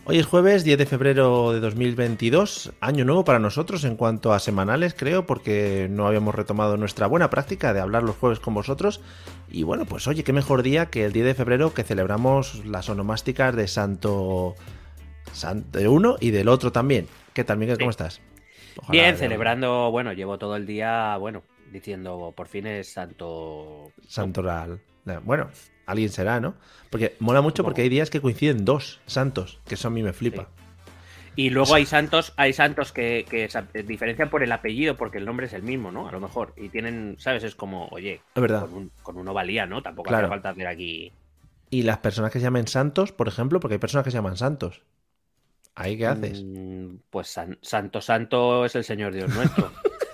Hoy es jueves 10 de febrero de 2022, año nuevo para nosotros en cuanto a semanales, creo, porque no habíamos retomado nuestra buena práctica de hablar los jueves con vosotros. Y bueno, pues oye, qué mejor día que el 10 de febrero que celebramos las onomásticas de Santo de uno y del otro también. ¿Qué tal, Miguel? ¿Cómo Sí. estás? Ojalá Bien, celebrando, bueno, llevo todo el día, bueno, diciendo por fin es santo. No, Santoral. Bueno, alguien será, ¿no? Porque mola mucho porque supongo. hay días que coinciden dos santos, que eso a mí me flipa. Sí. Y luego hay santos que se diferencian por el apellido, porque el nombre es el mismo, ¿no? A lo mejor. Y tienen, ¿sabes? Es como, oye, Es verdad, con uno valía, ¿no? Tampoco hacía claro. falta hacer aquí. Y las personas que se llamen santos, por ejemplo, porque hay personas que se llaman santos. ¿Ahí qué haces? Pues santo, santo es el Señor Dios nuestro.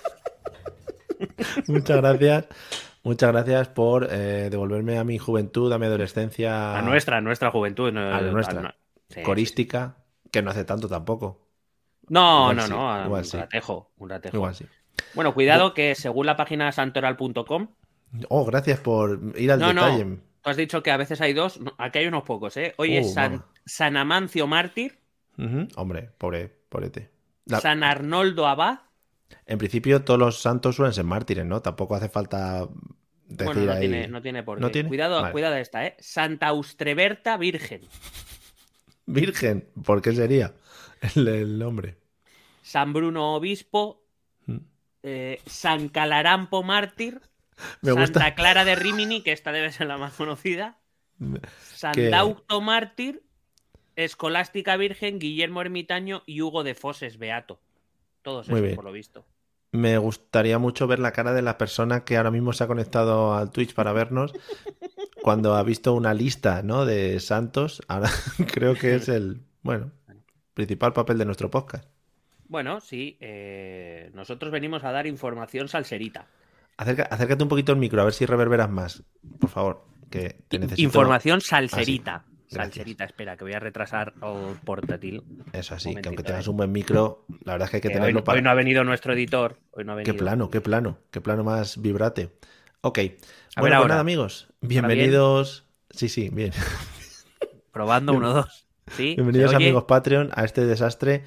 Muchas gracias. Muchas gracias por devolverme a mi juventud, a mi A adolescencia, nuestra juventud. No, a la nuestra. sí, sí, sí. Corística, que no hace tanto tampoco. No, Igual no, sí, no, igual un sí, ratejo, un ratejo. igual sí. Bueno, Bu- cuidado que según la página santoral.com. Oh, gracias por ir al No, no. detalle. Tú has dicho que a veces hay dos. No, aquí hay unos pocos, ¿eh? Hoy es Mamá. San Amancio Mártir, Ujú. Hombre, pobrete. San Arnoldo Abad. En principio todos los santos suelen ser mártires, ¿no? Tampoco hace falta Bueno, decir ahí. no tiene por ¿No qué. tiene? Cuidado, Vale. cuidado esta, ¿eh? Santa Austreberta Virgen. Virgen, ¿por qué sería el nombre? San Bruno Obispo. Mm. San Calarampo Mártir. Me gusta Santa Clara de Rimini, que esta debe ser la más conocida. San que Dauto Mártir. Escolástica Virgen, Guillermo Ermitaño y Hugo de Foses Beato. Todos muy esos, bien. por lo visto. Me gustaría mucho ver la cara de la persona que ahora mismo se ha conectado al Twitch para vernos cuando ha visto una lista, ¿no? De santos. Ahora creo que es el, bueno, principal papel de nuestro podcast. Bueno, sí, nosotros venimos a dar información salserita. Acércate un poquito al micro, a ver si reverberas más. Por favor, que te necesito Información así. salserita. Gracias. Salserita, espera, que voy a retrasar el portátil. Un Eso así, que aunque momentito, tengas un buen micro, la verdad es que hay que Que hoy, tenerlo hoy para... no ha venido nuestro editor. Hoy no ha Qué venido. plano, qué plano, qué plano más vibrate. Ok, A ver bueno, pues nada ahora. amigos, ¿Ahora bien? bienvenidos... Sí, sí, bien. Probando, Bien- uno, dos. ¿Sí? ¿Se Bienvenidos amigos oye? Patreon a este desastre.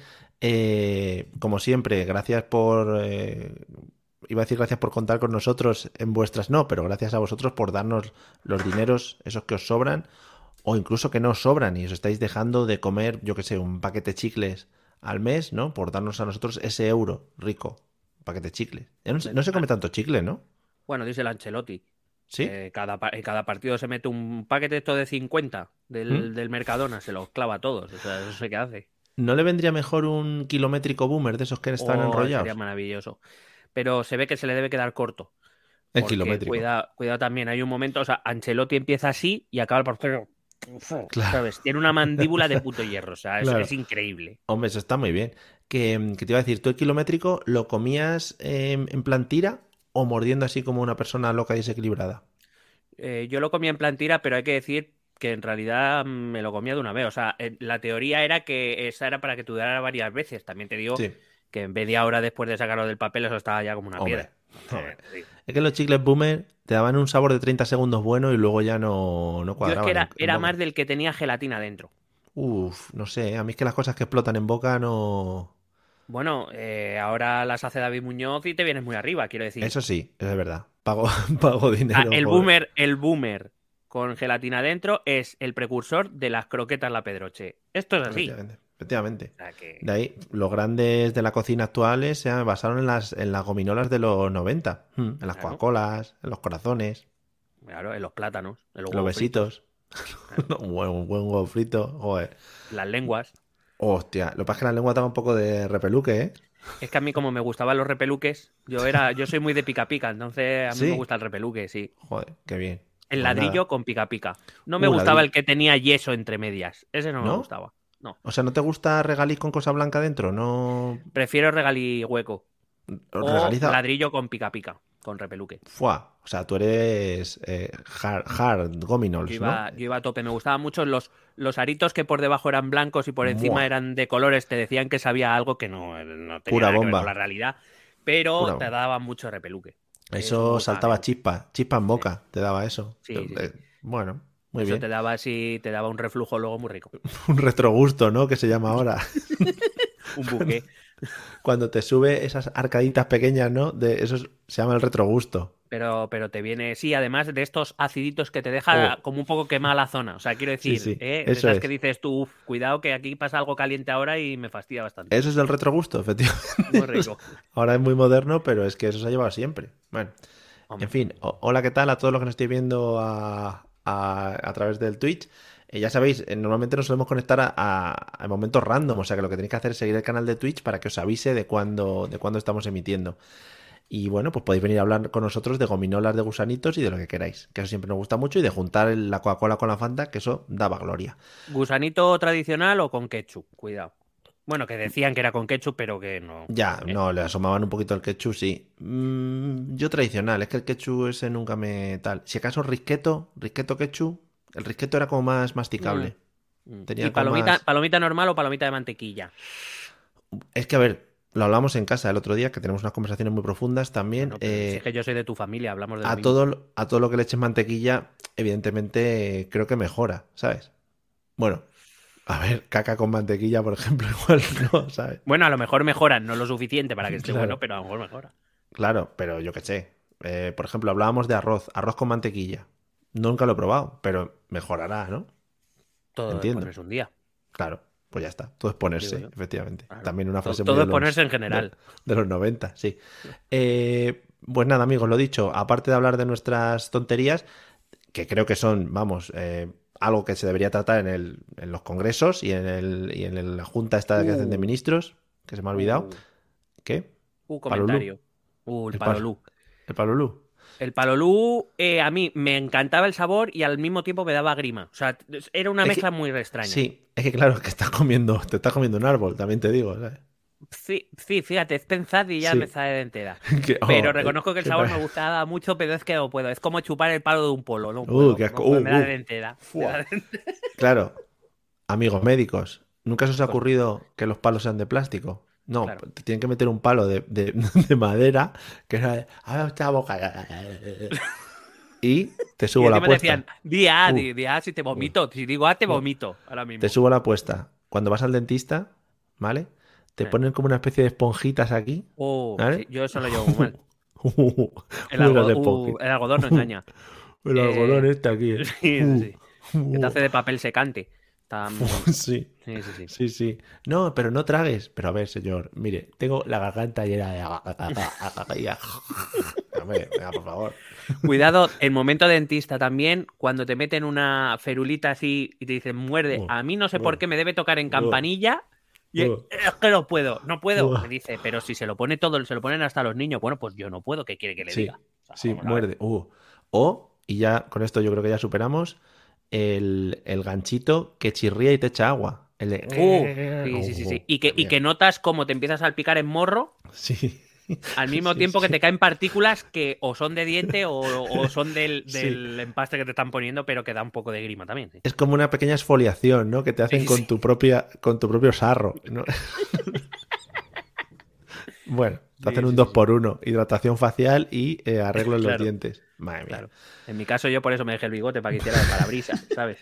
Como siempre, gracias por... iba a decir gracias por contar con nosotros en vuestras no, pero gracias a vosotros por darnos los dineros, esos que os sobran, o incluso que no os sobran y os estáis dejando de comer, yo que sé, un paquete de chicles al mes, ¿no? Por darnos a nosotros ese euro rico, un paquete de chicles. Ya no se come tanto chicle, ¿no? Bueno, dice el Ancelotti. ¿Sí? En cada partido se mete un paquete esto de 50 ¿Mm? del Mercadona, se los clava a todos. O sea, eso sé qué hace. ¿No le vendría mejor un kilométrico boomer de esos que están Oh, sería enrollados? maravilloso. Pero se ve que se le debe quedar corto. El Porque kilométrico. cuida también, hay un momento, o sea, Ancelotti empieza así y acaba el partido. Claro, ¿Sabes? Tiene una mandíbula de puto hierro, o sea, claro. es increíble. Hombre, eso está muy bien. Que te iba a decir, ¿tú el kilométrico lo comías en plan tira o mordiendo así como una persona loca y desequilibrada? Yo lo comía en plan tira, pero hay que decir que en realidad me lo comía de una vez. O sea, la teoría era que esa era para que tú durara varias veces. También te digo Sí, que en media hora después de sacarlo del papel, eso estaba ya como una hombre, piedra. hombre. Te digo. Es que los chicles boomer te daban un sabor de 30 segundos bueno y luego ya no Yo es que cuadraban en era más boca. del que tenía gelatina dentro. Uf, no sé, a mí es que las cosas que explotan en boca no... Bueno, ahora las hace David Muñoz y te vienes muy arriba, quiero decir. Eso sí, eso es verdad. Pago, pago Ah, dinero por... el boomer con gelatina dentro es el precursor de las croquetas La Pedroche. Esto es así. Efectivamente, efectivamente. O sea que, De ahí, los grandes de la cocina actuales se basaron en las gominolas de los 90, en las claro, Coca-Colas, en los corazones, claro, en los plátanos, en los en los huevos fritos, besitos, claro, un buen huevo frito, joder. las lenguas. Hostia, lo que pasa es que la lengua da un poco de repeluque, ¿eh? Es que a mí como me gustaban los repeluques, yo soy muy de pica pica, entonces a mí me Sí, gusta el repeluque, sí. joder, qué bien. El Pues nada. ladrillo con pica pica. No me gustaba Ladrillo. el que tenía yeso entre medias. Ese no me ¿No? gustaba. No. O sea, ¿no te gusta regaliz con cosa blanca dentro? No. Prefiero regalí hueco. O Regaliza. ladrillo con pica pica, con repeluque. Fua. O sea, tú eres hard gominols, ¿no? Yo iba a tope. Me gustaban mucho los aritos que por debajo eran blancos y por encima Muah, eran de colores. Te decían que sabía algo que no tenía pura nada que ver con la bomba. realidad. Pero Pura te bomba. daban mucho repeluque. Eso me Eso gustaba a saltaba mí. chispa, chispa en Sí, boca, te daba eso. sí, sí, sí. Bueno. Muy Eso bien. te daba un reflujo luego muy rico. Un retrogusto, ¿no? Que se llama ahora. Un buque. Cuando te sube esas arcaditas pequeñas, ¿no? Se llama el retrogusto. Pero te viene, sí, además de estos aciditos que te deja Oh, como un poco quemada la zona. O sea, quiero sí, decir, sí, de eso esas que es. dices tú, "Uf, cuidado que aquí pasa algo caliente ahora y me fastidia bastante". Eso es el retrogusto, efectivamente. Muy rico. Ahora es muy moderno, pero es que eso se ha llevado siempre. Bueno, en Hombre. fin, hola, ¿qué tal a todos los que nos estéis viendo a través del Twitch? Ya sabéis, normalmente nos solemos conectar a momentos random, o sea que lo que tenéis que hacer es seguir el canal de Twitch para que os avise de cuándo estamos emitiendo. Y bueno, pues podéis venir a hablar con nosotros de gominolas, de gusanitos y de lo que queráis, que eso siempre nos gusta mucho, y de juntar la Coca-Cola con la Fanta, que eso daba gloria. ¿Gusanito tradicional o con ketchup? Cuidado. Bueno, que decían que era con ketchup, pero que no. Ya, no, le asomaban un poquito el ketchup, sí. Yo tradicional, es que el ketchup ese nunca me tal. Si acaso risqueto ketchup, el risqueto era como más Mm, masticable. ¿Y Tenía como palomita, más... palomita normal o palomita de mantequilla? Es que, a ver, lo hablamos en casa el otro día, que tenemos unas conversaciones muy profundas también. Bueno, pero si es que yo soy de tu familia, hablamos de lo A mismo. todo lo que le eches mantequilla, evidentemente creo que mejora, ¿sabes? Bueno, a ver, caca con mantequilla, por ejemplo, igual no, ¿sabes? Bueno, a lo mejor mejoran, no lo suficiente para que esté bueno, Claro, pero a lo mejor mejora. claro, pero yo qué sé. Por ejemplo, hablábamos de arroz con mantequilla. Nunca lo he probado, pero mejorará, ¿no? Todo es Entiendo. ponerse un día, Claro, pues ya está. Todo es digo ponerse, yo. efectivamente. Claro. También una frase muy Todo es ponerse en general. de los 90, sí. Pues nada, amigos, lo dicho, aparte de hablar de nuestras tonterías, que creo que son, vamos, algo que se debería tratar en los congresos y en la junta esta que hacen de Uh, ministros, que se me ha olvidado. uh, ¿Qué? Palolú. comentario. El El, pal, palolú. el palolú. El palolú, a mí me encantaba el sabor y al mismo tiempo me daba grima. O sea, era una Es mezcla que, muy extraña. sí, es que claro, que te estás comiendo un árbol, también te digo, ¿sabes? Sí, sí, fíjate, es pensar y ya me Sí. sale de entera. Que, Pero oh, reconozco que el que sabor pa- me gustaba mucho, pero es que no puedo. Es como chupar el palo de un polo. No puedo, qué asco. no puedo, me da de entera. Me Fua. da de entera. Claro, amigos médicos, ¿nunca se os ha Cosa, ocurrido que los palos sean de plástico? No, claro. te tienen que meter un palo de madera que era esta boca y te Y subo la encima apuesta. decían, Uh, di A si te uh, vomito. Si digo A, te uh. vomito. Ahora Te mismo. subo la apuesta. Cuando vas al dentista, ¿vale? Te Eh. ponen como una especie de esponjitas aquí, Oh, sí, ¿vale? yo eso lo llevo muy mal. Unas esponjitas. El algodón no engaña. El algodón Eh, este aquí. sí, sí, sí. Que te Uh, hace de papel secante. Está, sí, sí, sí, sí. sí, sí. No, pero no tragues. Pero a ver, señor, mire, tengo la garganta llena de... Hombre, venga, por favor. Cuidado, el momento dentista también, cuando te meten una ferulita así y te dicen muerde, Uh, a mí no sé por uh, qué me debe tocar en uh, campanilla y uh, es que no puedo, no puedo. uh. Me dice, pero si se lo pone todo, se lo ponen hasta los niños, bueno, pues yo no puedo, ¿qué quiere que le Sí, diga? O sea, sí, vamos a ver. muerde. O, y ya con esto yo creo que ya superamos, el ganchito que chirría y te echa agua. El de... Sí, sí, sí, sí. Y también. que notas cómo te empiezas a salpicar en morro Sí, al mismo sí, tiempo que te sí. caen partículas que o son de diente o son del, Sí. del empaste que te están poniendo, pero que da un poco de grima también. Sí, Es como una pequeña exfoliación, ¿no? Que te hacen sí. Sí. con tu propio sarro, ¿no? Bueno, te Sí, hacen un sí, 2 sí, sí. por uno hidratación facial y arreglo en los Claro. dientes. Madre mía. Claro. En mi caso, yo por eso me dejé el bigote para que hiciera de parabrisas, ¿sabes?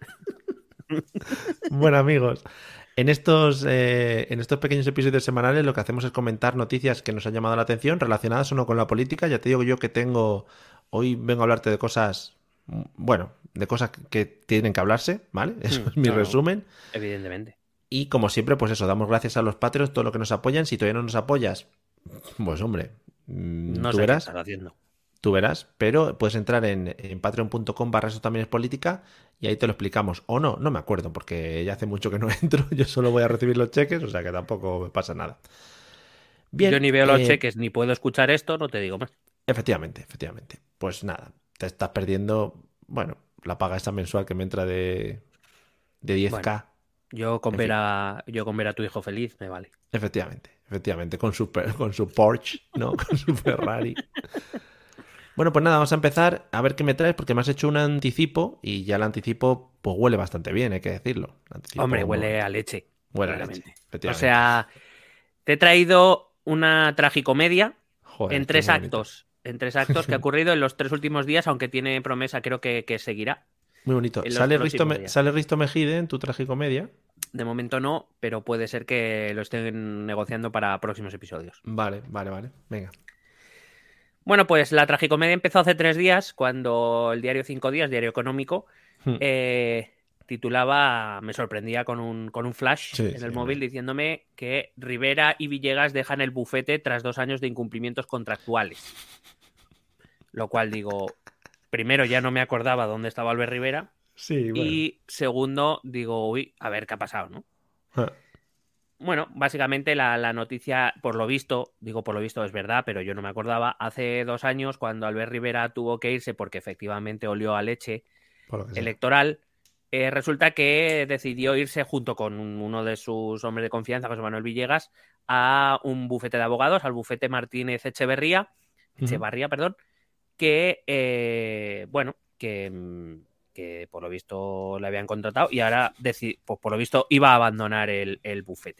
Bueno, amigos, en estos pequeños episodios semanales lo que hacemos es comentar noticias que nos han llamado la atención, relacionadas o no con la política. Ya te digo yo que hoy vengo a hablarte de cosas, bueno, de cosas que tienen que hablarse, ¿vale? Eso es mi No, no, resumen. evidentemente. Y como siempre, pues eso, damos gracias a los Patreons, todo lo que nos apoyan. Si todavía no nos apoyas, pues hombre, No tú sé qué verás. estás haciendo. Tú verás, pero puedes entrar en patreon.com/ eso también es política y ahí te lo explicamos. O no, no me acuerdo porque ya hace mucho que no entro, yo solo voy a recibir los cheques, o sea que tampoco me pasa nada. Yo Bien, ni veo los cheques ni puedo escuchar esto, no te digo más. efectivamente. Pues nada, te estás perdiendo, bueno, la paga esta mensual que me entra de Bueno, 10K. En fin, yo con ver a tu hijo feliz me vale. efectivamente, con su Porsche, ¿no? Con su Ferrari. Bueno, pues nada, vamos a empezar a ver qué me traes, porque me has hecho un anticipo y ya el anticipo pues huele bastante bien, hay que decirlo. El anticipo Hombre, huele a leche, huele a leche, claramente. O efectivamente. sea, te he traído una tragicomedia Joder, en esto es tres muy bonito. actos. En tres actos que ha ocurrido en los 3 últimos días, aunque tiene promesa, creo que seguirá. Muy bonito. en los ¿Sale próximos días. ¿Sale Risto Mejide en tu tragicomedia? De momento no, pero puede ser que lo estén negociando para próximos episodios. Vale. Venga. Bueno, pues la tragicomedia empezó hace 3 días, cuando el diario Cinco Días, diario económico, Hmm. titulaba, me sorprendía con un flash Sí, en sí, el móvil hombre. diciéndome que Rivera y Villegas dejan el bufete tras 2 años de incumplimientos contractuales. Lo cual digo, primero ya no me acordaba dónde estaba Albert Rivera Sí, bueno. y segundo digo, uy, a ver qué ha pasado, ¿no? Ah, Bueno, básicamente la noticia, por lo visto es verdad, pero yo no me acordaba, hace 2 años cuando Albert Rivera tuvo que irse porque efectivamente olió a leche por lo que sea. electoral, resulta que decidió irse junto con uno de sus hombres de confianza, José Manuel Villegas, a un bufete de abogados, al bufete Martínez Echevarría, perdón, que, bueno, que por lo visto le habían contratado y ahora, pues por lo visto, iba a abandonar el bufete.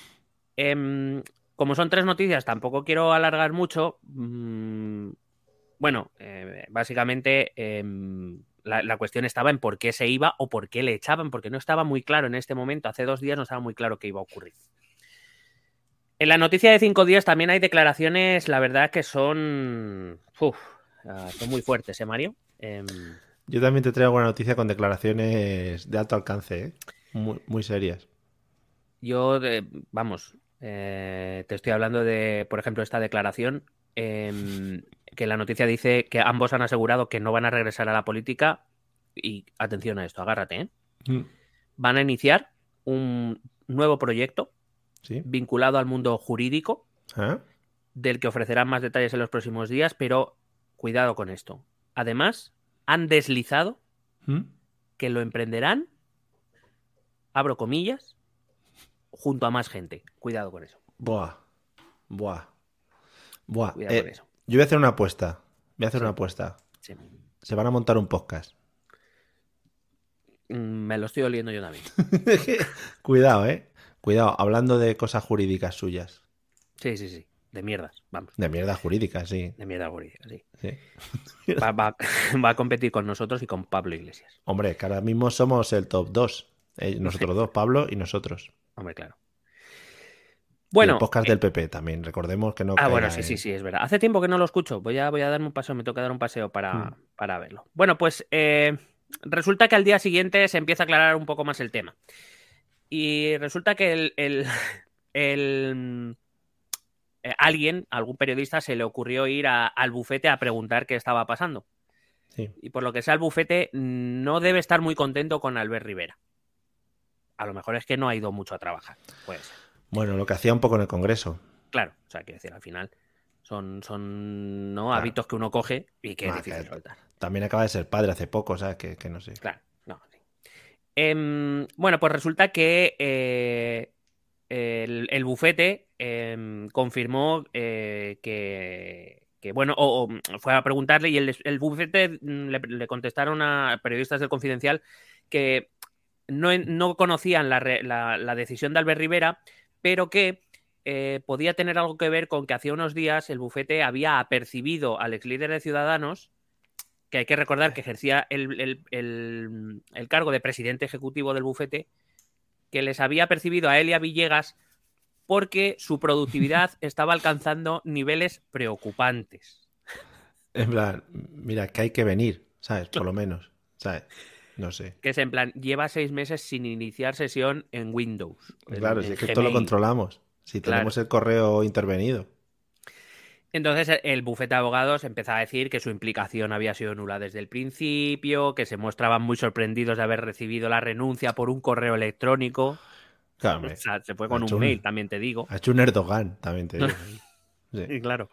Como son 3 noticias, tampoco quiero alargar mucho. Bueno, básicamente la cuestión estaba en por qué se iba o por qué le echaban, porque no estaba muy claro en este momento. Hace 2 días no estaba muy claro qué iba a ocurrir. En la noticia de 5 días también hay declaraciones, la verdad, que son muy fuertes, ¿eh, Mario? Yo también te traigo una noticia con declaraciones de alto alcance, ¿eh? Muy serias. Yo, vamos, te estoy hablando de, por ejemplo, esta declaración, que la noticia dice que ambos han asegurado que no van a regresar a la política y, atención a esto, agárrate, ¿eh? Van a iniciar un nuevo proyecto ¿Sí? vinculado al mundo jurídico, ¿Ah? del que ofrecerán más detalles en los próximos días, pero cuidado con esto. Además, han deslizado que lo emprenderán, abro comillas, junto a más gente. Cuidado con eso. Buah. Cuidado con eso. Yo voy a hacer una apuesta. Sí. Una apuesta. Sí. Se van a montar un podcast. Me lo estoy oliendo yo también. Cuidado, Cuidado, hablando de cosas jurídicas suyas. Sí. De mierdas, vamos. De mierda jurídica, sí. De mierda jurídica, sí. Sí. Va a competir con nosotros y con Pablo Iglesias. Hombre, que ahora mismo somos el top 2. Nosotros dos, Pablo y nosotros. Hombre, claro. Y Bueno. el podcast del PP también, recordemos que no caiga Bueno, sí, es verdad. Hace tiempo que no lo escucho. Voy a darme un paseo, me toca dar un paseo para verlo. Bueno, pues resulta que al día siguiente se empieza a aclarar un poco más el tema. Y resulta que algún periodista se le ocurrió ir al bufete a preguntar qué estaba pasando. Sí. Y por lo que sea, el bufete no debe estar muy contento con Albert Rivera. A lo mejor es que no ha ido mucho a trabajar. Puede ser. Bueno, lo que hacía un poco en el Congreso. Claro, o sea, quiero decir, al final son ¿no? Claro. Hábitos que uno coge y que es difícil que soltar. También acaba de ser padre hace poco, ¿sabes? Que no sé. Claro, no, sí. Bueno, pues resulta que el bufete confirmó que bueno, fue a preguntarle y el bufete le contestaron a periodistas del Confidencial que no conocían la decisión de Albert Rivera, pero que podía tener algo que ver con que hacía unos días el bufete había apercibido al ex líder de Ciudadanos, que hay que recordar que ejercía el cargo de presidente ejecutivo del bufete, que les había percibido a él y a Villegas porque su productividad estaba alcanzando niveles preocupantes. En plan, mira, que hay que venir, ¿sabes? Por lo menos, ¿sabes? No sé. Que es en plan, lleva 6 meses sin iniciar sesión en Windows. Claro, si es que Gmail. esto lo controlamos. Si tenemos el correo intervenido. Entonces el bufete de abogados empezaba a decir que su implicación había sido nula desde el principio, que se mostraban muy sorprendidos de haber recibido la renuncia por un correo electrónico. Claro, O sea, se fue con un mail, también te digo. Ha hecho un Erdogan, también te digo. Sí, claro.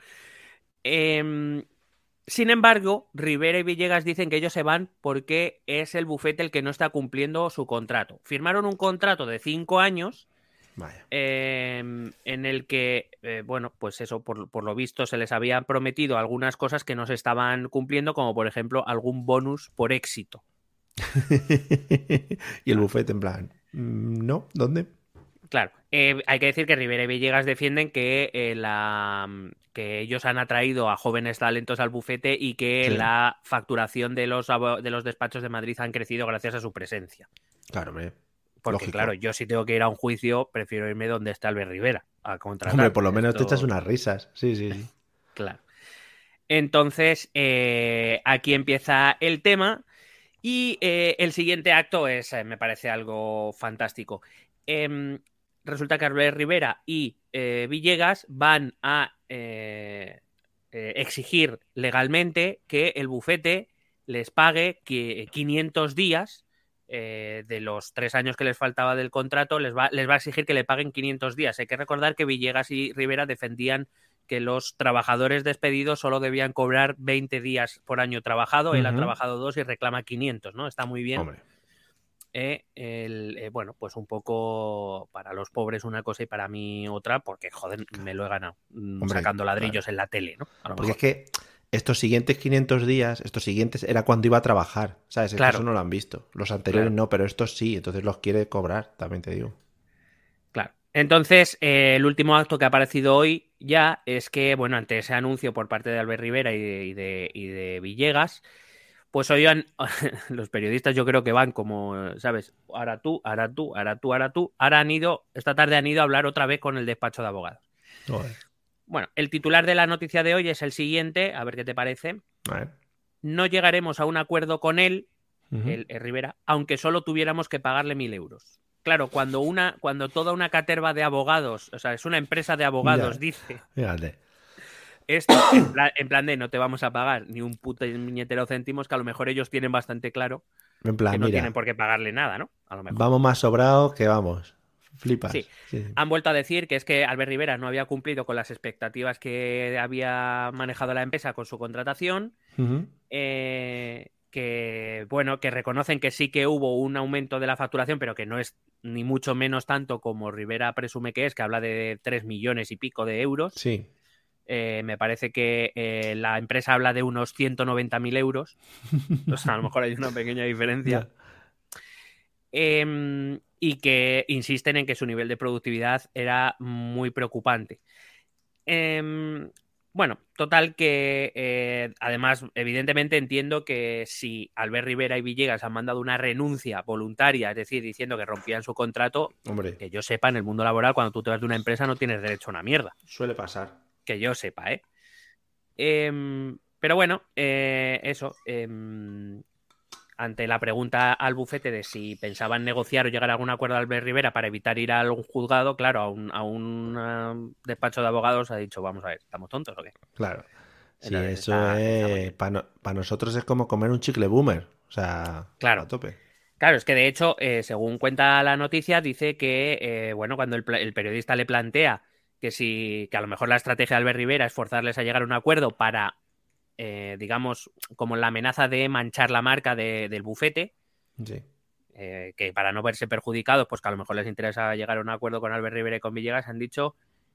Sin embargo, Rivera y Villegas dicen que ellos se van porque es el bufete el que no está cumpliendo su contrato. Firmaron un contrato de 5 años. Vaya. En el que, bueno, pues eso, por lo visto, se les habían prometido algunas cosas que no se estaban cumpliendo, como por ejemplo algún bonus por éxito. Y el bufete en plan, no, ¿dónde? Claro, Hay que decir que Rivera y Villegas defienden que, que ellos han atraído a jóvenes talentos al bufete y que Sí. la facturación de los despachos de Madrid han crecido gracias a su presencia. Claro, hombre. Porque, Lógico. claro, yo si tengo que ir a un juicio, prefiero irme donde está Albert Rivera a contratar. Hombre, por lo menos te echas unas risas. Sí, sí, sí. Claro. Entonces, aquí empieza el tema y el siguiente acto es, me parece algo fantástico. Resulta que Albert Rivera y Villegas van a exigir legalmente que el bufete les pague 500 días de los 3 años que les faltaba del contrato, les va a exigir que le paguen 500 días. Hay que recordar que Villegas y Rivera defendían que los trabajadores despedidos solo debían cobrar 20 días por año trabajado. Él ha trabajado 2 y reclama 500, ¿no? Está muy bien. Hombre. Bueno, pues un poco para los pobres una cosa y para mí otra, porque, joder, me lo he ganado. Hombre, sacando ladrillos en la tele, ¿no? Porque es que estos siguientes 500 días, estos siguientes, era cuando iba a trabajar, ¿sabes? Claro. Eso no lo han visto. Los anteriores no, pero estos sí, entonces los quiere cobrar, también te digo. Claro. Entonces, el último acto que ha aparecido hoy ya es que, bueno, ante ese anuncio por parte de Albert Rivera y de Villegas, pues hoy los periodistas yo creo que van como, ¿sabes? Ahora tú, ahora tú, ahora tú, ahora tú. Esta tarde han ido a hablar otra vez con el despacho de abogados. Joder. Bueno, el titular de la noticia de hoy es el siguiente, a ver qué te parece. No llegaremos a un acuerdo con él, el Rivera, aunque solo tuviéramos que pagarle 1.000 euros. Claro, cuando toda una caterva de abogados, o sea, es una empresa de abogados, dice... Fíjate. Esto, en plan de no te vamos a pagar ni un puto niñetero céntimos, que a lo mejor ellos tienen bastante claro en plan, que no mira, tienen por qué pagarle nada, ¿no? A lo mejor. Vamos más sobrados que vamos. Flipas. Sí. Han vuelto a decir que es que Albert Rivera no había cumplido con las expectativas que había manejado la empresa con su contratación. Que, bueno, que reconocen que sí que hubo un aumento de la facturación, pero que no es ni mucho menos tanto como Rivera presume que es, que habla de 3 millones y pico de euros. Sí. Me parece que la empresa habla de unos 190.000 euros. O sea, a lo mejor hay una pequeña diferencia. Y que insisten en que su nivel de productividad era muy preocupante. Bueno, total que además, evidentemente entiendo que si Albert Rivera y Villegas han mandado una renuncia voluntaria, es decir, diciendo que rompían su contrato, hombre, que yo sepa, en el mundo laboral, cuando tú te vas de una empresa no tienes derecho a una mierda. Suele pasar. Que yo sepa, ¿eh? Pero bueno, eso. Ante la pregunta al bufete de si pensaban negociar o llegar a algún acuerdo a Albert Rivera para evitar ir a algún juzgado, claro, a un despacho de abogados ha dicho, vamos a ver, ¿estamos tontos o qué? Claro. Sí, eso es... Para nosotros es como comer un chicle boomer. O sea, claro. A tope. Claro, es que de hecho, según cuenta la noticia, dice que, bueno, cuando el periodista le plantea que a lo mejor la estrategia de Albert Rivera es forzarles a llegar a un acuerdo para... digamos, como la amenaza de manchar la marca del bufete, sí. Que para no verse perjudicados, pues que a lo mejor les interesa llegar a un acuerdo con Albert Rivera y con Villegas, han dicho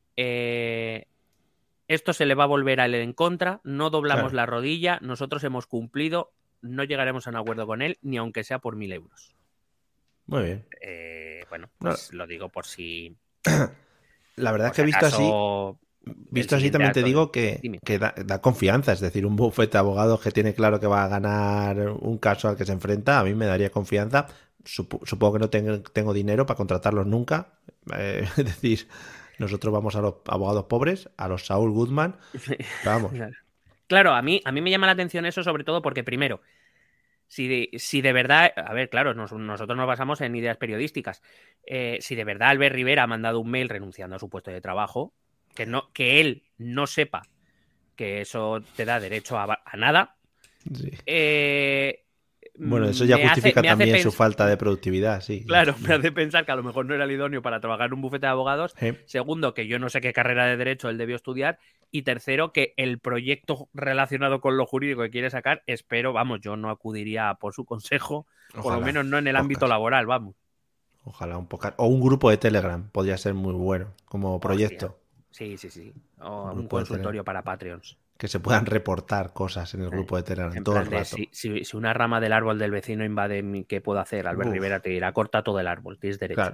esto se le va a volver a él en contra, no doblamos la rodilla, nosotros hemos cumplido, no llegaremos a un acuerdo con él, ni aunque sea por 1.000 euros. Muy bien. Bueno, pues lo digo por si... La verdad es que visto así también te digo que da confianza, es decir, un bufete de abogados que tiene claro que va a ganar un caso al que se enfrenta, a mí me daría confianza. Supongo que no tengo dinero para contratarlos nunca, es decir, nosotros vamos a los abogados pobres, a los Saul Goodman, vamos. Claro, a mí me llama la atención eso, sobre todo porque primero, si de verdad, a ver, claro, nosotros nos basamos en ideas periodísticas, si de verdad Albert Rivera ha mandado un mail renunciando a su puesto de trabajo, que él no sepa que eso te da derecho a nada. Sí. Bueno, eso ya justifica también su falta de productividad, sí. Claro, me hace pensar que a lo mejor no era el idóneo para trabajar en un bufete de abogados. Segundo, que yo no sé qué carrera de derecho él debió estudiar. Y tercero, que el proyecto relacionado con lo jurídico que quiere sacar, espero, vamos, yo no acudiría por su consejo, ojalá, por lo menos no en el ámbito laboral, vamos. Ojalá un poco. O un grupo de Telegram podría ser muy bueno como proyecto. Sí. O un consultorio para Patreons. Que se puedan reportar cosas en el grupo de Telegram todo el rato. Si una rama del árbol del vecino invade, ¿qué puedo hacer? Albert Rivera te dirá, corta todo el árbol, tienes derecho. Claro.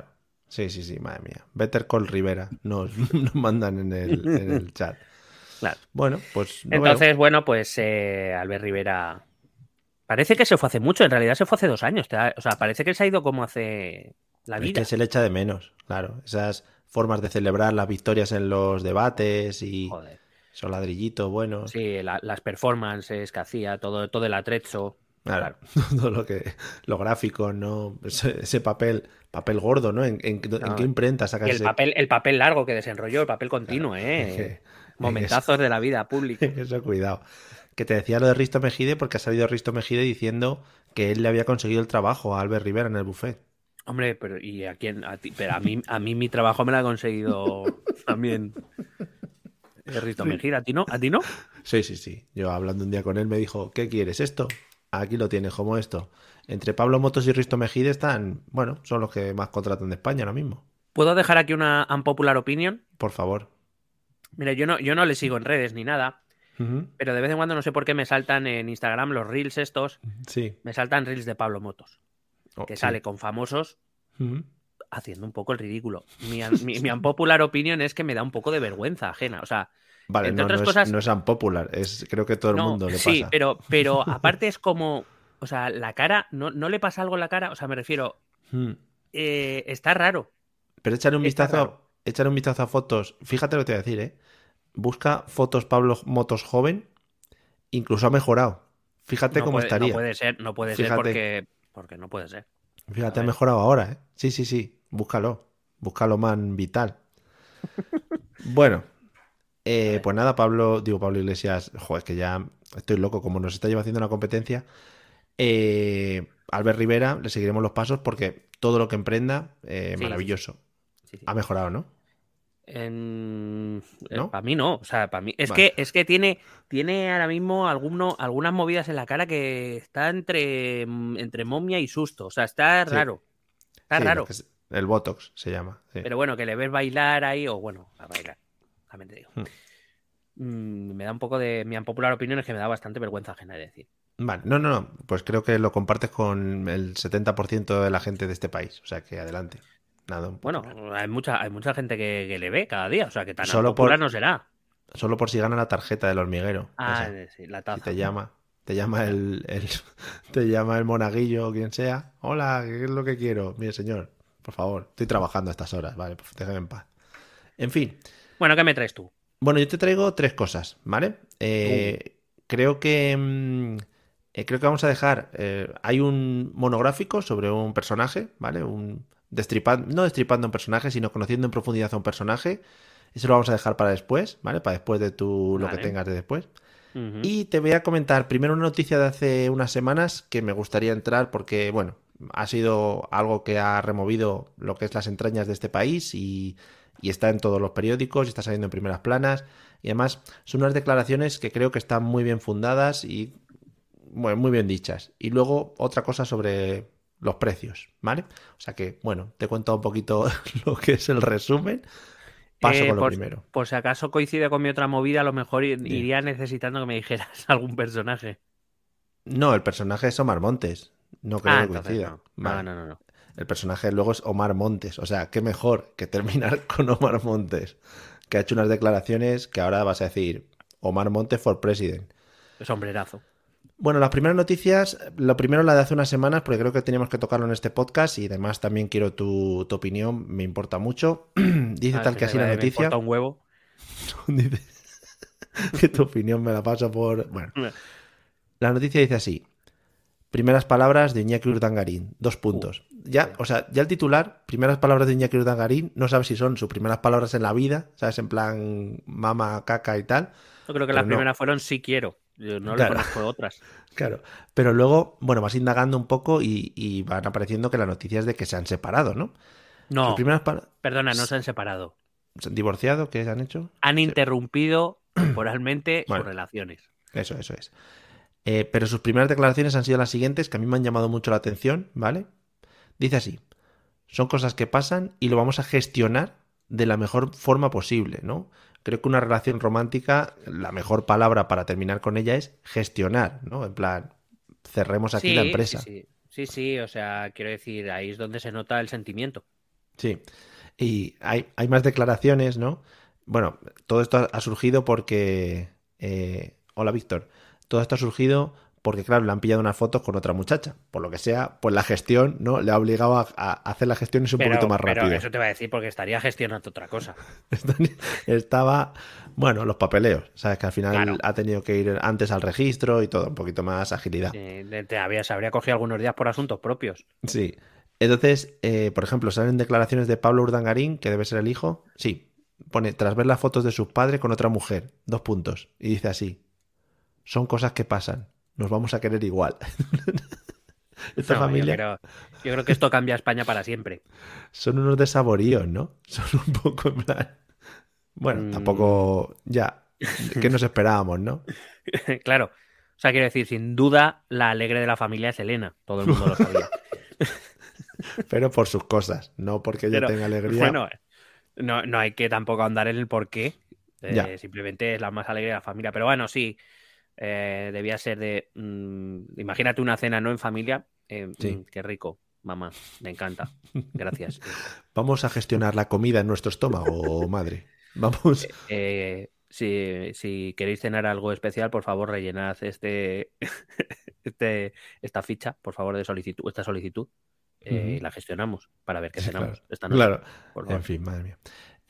Sí, sí, sí, madre mía. Better Call Rivera. Nos mandan en el chat. Claro. Bueno, pues lo veo. Entonces, bueno, pues Albert Rivera. Parece que se fue hace mucho, en realidad se fue hace 2 años. O sea, parece que se ha ido como hace la Es que vida. se le echa de menos, claro. Esas formas de celebrar las victorias en los debates y Joder. esos ladrillitos buenos. Sí, las performances que hacía, todo el atrezzo. Claro, Claro. todo lo gráfico, ¿no? Ese papel gordo, ¿no? ¿En qué No, imprenta y sacas ese? el papel largo que desenrolló, el papel Claro, continuo, es que en eso, Momentazos de la vida en públicos. eso cuidado. Que te decía lo de Risto Mejide porque ha salido Risto Mejide diciendo que él le había conseguido el trabajo a Albert Rivera en el buffet. Hombre, pero ¿y a quién? A ti. Pero a mí mi trabajo me lo ha conseguido también Risto Sí. Mejía. ¿A ti no? ¿A ti no? Sí, sí, sí. Yo hablando un día con él me dijo, ¿qué quieres? ¿Esto? Aquí lo tienes, como esto. Entre Pablo Motos y Risto Mejide están, bueno, son los que más contratan de España ahora mismo. ¿Puedo dejar aquí una unpopular opinion? Por favor. Mira, yo no le sigo en redes ni nada, Ujú. pero de vez en cuando no sé por qué me saltan en Instagram los reels estos, Sí. me saltan reels de Pablo Motos, Oh, que sí. sale con famosos Ujú. haciendo un poco el ridículo. Mi unpopular opinion es que me da un poco de vergüenza ajena. O sea, Vale, entre otras no cosas, es tan popular. Creo que todo el no, mundo le sí, pasa. pero aparte es como, o sea, la cara, ¿no le pasa algo en la cara? O sea, me refiero, Mm. está raro, Pero está raro. échale un vistazo a fotos. Fíjate lo que te voy a decir, ¿eh? Busca fotos Pablo Motos joven. Incluso ha mejorado. Fíjate No cómo puede, no estaría. puede ser, no puede ser Fíjate. porque no puede ser. A Fíjate, ha ver. mejorado ahora, ¿eh? Sí, sí, sí. Búscalo. Búscalo, man, vital. Bueno, A ver. pues nada, Pablo Iglesias, joder, es que ya estoy loco, como nos está llevando haciendo una competencia. Albert Rivera, le seguiremos los pasos porque todo lo que emprenda, Sí, sí, sí. maravilloso. Sí, sí. Ha mejorado, ¿no? ¿No? Para mí no, o sea, para mí. Es Vale. que, es que tiene ahora mismo algunas movidas en la cara que está entre momia y susto. O sea, está Sí, raro. Está sí, raro. el Botox se llama. Sí. Pero bueno, que le ves bailar ahí, o bueno, a bailar. También te digo. Mm. Me da un poco de. Mi unpopular opinión es que me da bastante vergüenza ajena de decir. Vale, no, no, no. Pues creo que lo compartes con el 70% de la gente de este país. O sea que adelante. Nada, un Bueno, popular. hay mucha gente que le ve cada día, o sea, que tan Solo unpopular por, no será. solo por si gana la tarjeta del hormiguero. Ah, Esa. sí, la Si taza. te llama Ya. te llama el monaguillo o quien sea. Hola, ¿qué es lo que quiero? Mire, señor, por favor, estoy trabajando a estas horas. Vale, pues déjame en paz. En fin. Bueno, ¿qué me traes tú? Bueno, yo te traigo tres cosas, ¿vale? Uh, Creo que creo que vamos a dejar. Hay un monográfico sobre un personaje, ¿vale? No destripando un personaje, sino conociendo en profundidad a un personaje. Eso lo vamos a dejar para después, ¿vale? Para después de lo que vale. tengas de después. Ujú. Y te voy a comentar primero una noticia de hace unas semanas que me gustaría entrar porque, bueno, ha sido algo que ha removido lo que es las entrañas de este país y está en todos los periódicos y está saliendo en primeras planas. Y además son unas declaraciones que creo que están muy bien fundadas y, bueno, muy bien dichas. Y luego otra cosa sobre los precios, ¿vale? O sea que, bueno, te cuento un poquito lo que es el resumen. Paso Eh, con lo por, primero. por si acaso coincide con mi otra movida, a lo mejor Dime. iría necesitando que me dijeras algún personaje. No, el personaje es Omar Montes. No creo Ah, que entonces coincida. no. No, Vale. no, no, no. El personaje luego es Omar Montes. O sea, qué mejor que terminar con Omar Montes, que ha hecho unas declaraciones que ahora vas a decir, Omar Montes for president. Sombrerazo. Bueno, las primeras noticias, lo primero la de hace unas semanas, porque creo que teníamos que tocarlo en este podcast y además también quiero tu opinión, me importa mucho. Dice Sabes tal que que así la me importa noticia. un huevo. Dice que tu opinión me la paso por... Bueno, la noticia dice así. Primeras palabras de Iñaki Urdangarín. Dos puntos. Ya, Cuidado. o sea, ya el titular, primeras palabras de Iñaki Urdangarín, no sabes si son sus primeras palabras en la vida, ¿sabes? En plan mama, caca y tal. Yo creo que las Pero no, primeras fueron sí quiero. Yo no le claro, conozco otras. claro. Pero luego, bueno, vas indagando un poco y van apareciendo que la noticia es de que se han separado, ¿no? Sus No, primeras palabras... perdona, no ¿Se se han separado. han divorciado? ¿Qué han hecho? Han Sí. interrumpido temporalmente sus Bueno, relaciones. eso es. Pero sus primeras declaraciones han sido las siguientes, que a mí me han llamado mucho la atención, ¿vale? Dice así. Son cosas que pasan y lo vamos a gestionar de la mejor forma posible, ¿no? Creo que una relación romántica, la mejor palabra para terminar con ella es gestionar, ¿no? En plan, cerremos aquí la Sí, sí, empresa. sí. Sí, sí, o sea, quiero decir, ahí es donde se nota el sentimiento. Sí. Y hay más declaraciones, ¿no? Bueno, todo esto ha surgido porque... hola, Víctor. Todo esto ha surgido porque, claro, le han pillado unas fotos con otra muchacha. Por lo que sea, pues la gestión, ¿no? Le ha obligado a hacer las gestiones un poquito más Pero rápido. eso te va a decir porque estaría gestionando otra cosa. Estaba, bueno, los papeleos. Sabes que al final Claro. ha tenido que ir antes al registro y todo, un poquito más agilidad. Se habría cogido algunos días por asuntos propios. Sí. Entonces, por ejemplo, salen declaraciones de Pablo Urdangarín, que debe ser el hijo. Sí. Pone, tras ver las fotos de sus padres con otra mujer. 2 puntos. Y dice así. Son cosas que pasan. Nos vamos a querer igual. Esta No, familia yo creo que esto cambia a España para siempre. son unos desaboríos, ¿no? Son un poco en plan... Bueno, tampoco... Ya. ¿Qué nos esperábamos, no? Claro. O sea, quiero decir, sin duda, la alegre de la familia es Elena. Todo el mundo lo sabía. Pero por sus cosas, no porque ella Pero, tenga alegría. bueno, no hay que tampoco andar en el porqué. Ya. Simplemente es la más alegre de la familia. Pero bueno, sí. Debía ser de... imagínate una cena, ¿no? En familia. Sí. Qué rico, mamá. Me encanta. Gracias. Vamos a gestionar la comida en nuestro estómago, madre. Vamos. Si queréis cenar algo especial, por favor, rellenad esta ficha, por favor, de solicitud, esta solicitud. Y la gestionamos para ver qué Sí, cenamos claro. esta noche. Claro. Por favor. En fin, madre mía.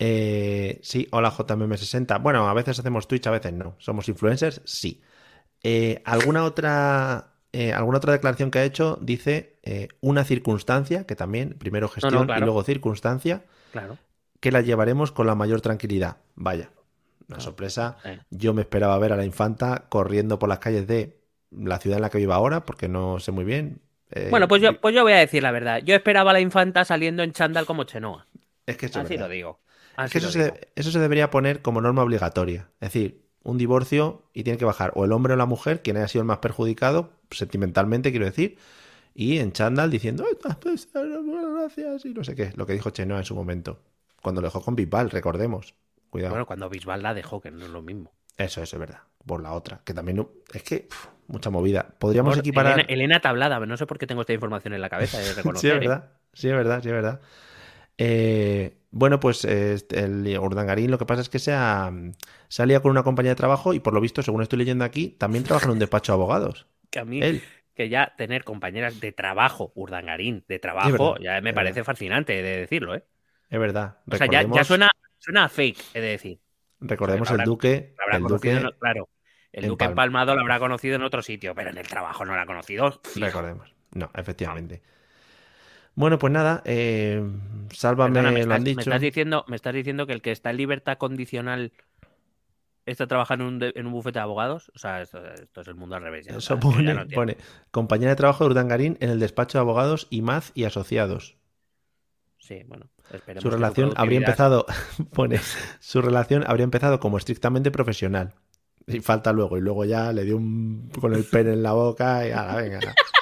Sí, hola JMM60. Bueno, a veces hacemos Twitch, a veces no. ¿Somos influencers? Sí. ¿Alguna otra declaración que ha hecho? Dice una circunstancia, que también, primero gestión claro. y luego circunstancia, Claro. que la llevaremos con la mayor tranquilidad. Vaya, una sorpresa. Yo me esperaba ver a la infanta corriendo por las calles de la ciudad en la que vivo ahora, porque no sé muy bien. Bueno, pues yo voy a decir la verdad. Yo esperaba a la infanta saliendo en chándal como Chenoa. Es que eso es Así verdad. lo digo. Es que eso se debería poner como norma obligatoria. Es decir, un divorcio y tiene que bajar o el hombre o la mujer, quien haya sido el más perjudicado, sentimentalmente quiero decir, y en chándal diciendo pues, gracias y no sé qué, lo que dijo Chenoa en su momento, cuando lo dejó con Bisbal, recordemos. Cuidado. Bueno, cuando Bisbal la dejó, que no es lo mismo. Eso es verdad. Por la otra, que también es que mucha movida. Podríamos equiparar... Elena Tablada, no sé por qué tengo esta información en la cabeza de reconocer. Sí, es verdad. Sí, es verdad, sí, es verdad. Bueno, pues el Urdangarín lo que pasa es que se ha liado con una compañía de trabajo y por lo visto, según estoy leyendo aquí, también trabaja en un despacho de abogados. Que a mí, Él. que ya tener compañeras de trabajo, Urdangarín, de trabajo, verdad, ya me parece fascinante de decirlo, ¿eh? Es verdad. O sea, ya suena a fake, he de decir. Recordemos el Duque. Claro, el Duque empalmado lo habrá conocido en otro sitio, pero en el trabajo no lo ha conocido. Fijo. Recordemos. No, efectivamente. Bueno, pues nada, Sálvame, Perdona, lo han dicho. Me estás diciendo que el que está en libertad condicional está trabajando en un bufete de abogados. O sea, esto es el mundo al revés. Ya, Eso pone compañía de trabajo de Urdangarín en el despacho de abogados IMAZ y asociados. Sí, bueno, esperemos. Su relación habría empezado, su relación habría empezado como estrictamente profesional. Y falta luego, y luego ya le dio con el pene en la boca y ala, venga.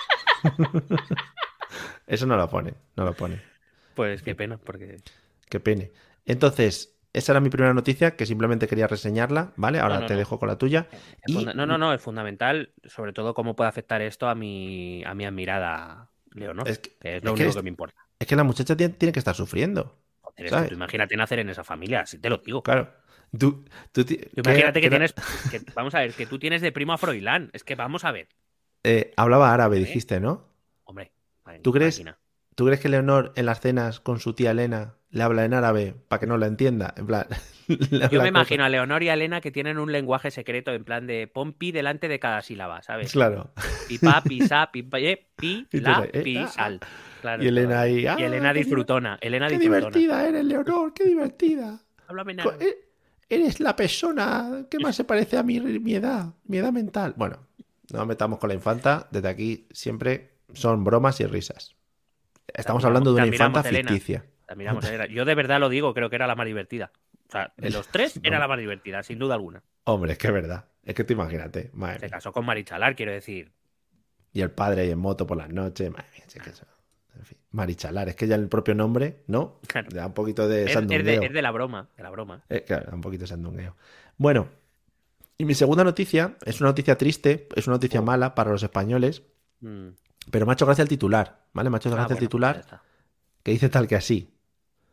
Eso no lo pone. Pues qué pena, porque... Qué pene. Entonces, esa era mi primera noticia, que simplemente quería reseñarla, ¿vale? Ahora te dejo con la tuya. No, es fundamental, sobre todo cómo puede afectar esto a mi admirada Leonor, que es lo único que me importa. Es que la muchacha tiene que estar sufriendo. Joder, ¿sabes? Tú imagínate nacer en esa familia, así te lo digo. Claro. Tú imagínate que tienes... vamos a ver, que tú tienes de primo a Froilán. Es que vamos a ver. Hablaba árabe, dijiste, ¿no? Hombre, ¿Tú crees que Leonor en las cenas con su tía Elena le habla en árabe para que no la entienda? En plan, yo me imagino a Leonor y a Elena que tienen un lenguaje secreto en plan de pon pi delante de cada sílaba, ¿sabes? Claro. Pi, pa, pi, sa, pi, la, pi, sal. Claro, y Elena ahí... y Elena disfrutona. ¡Qué divertida eres, Leonor! ¡Qué divertida! Háblame en árabe. Eres la persona que más se parece a mi edad mental. Bueno, no nos metamos con la infanta. Desde aquí siempre son bromas y risas. Estamos hablando de una infanta ficticia. Yo de verdad lo digo, creo que era la más divertida. O sea, de los tres era la más divertida, sin duda alguna. Hombre, es que es verdad. Es que tú imagínate. Se casó con Marichalar, quiero decir. Y el padre ahí en moto por las noches. Madre mía, que eso. En fin, Marichalar, es que ya el propio nombre, ¿no? Claro. Le da un poquito de sandungueo. Es de la broma, Claro, un poquito de sandungueo. Bueno, y mi segunda noticia es una noticia triste, es una noticia mala para los españoles, pero me ha hecho gracia el titular, ¿vale? Me ha hecho gracia el titular que dice tal que así.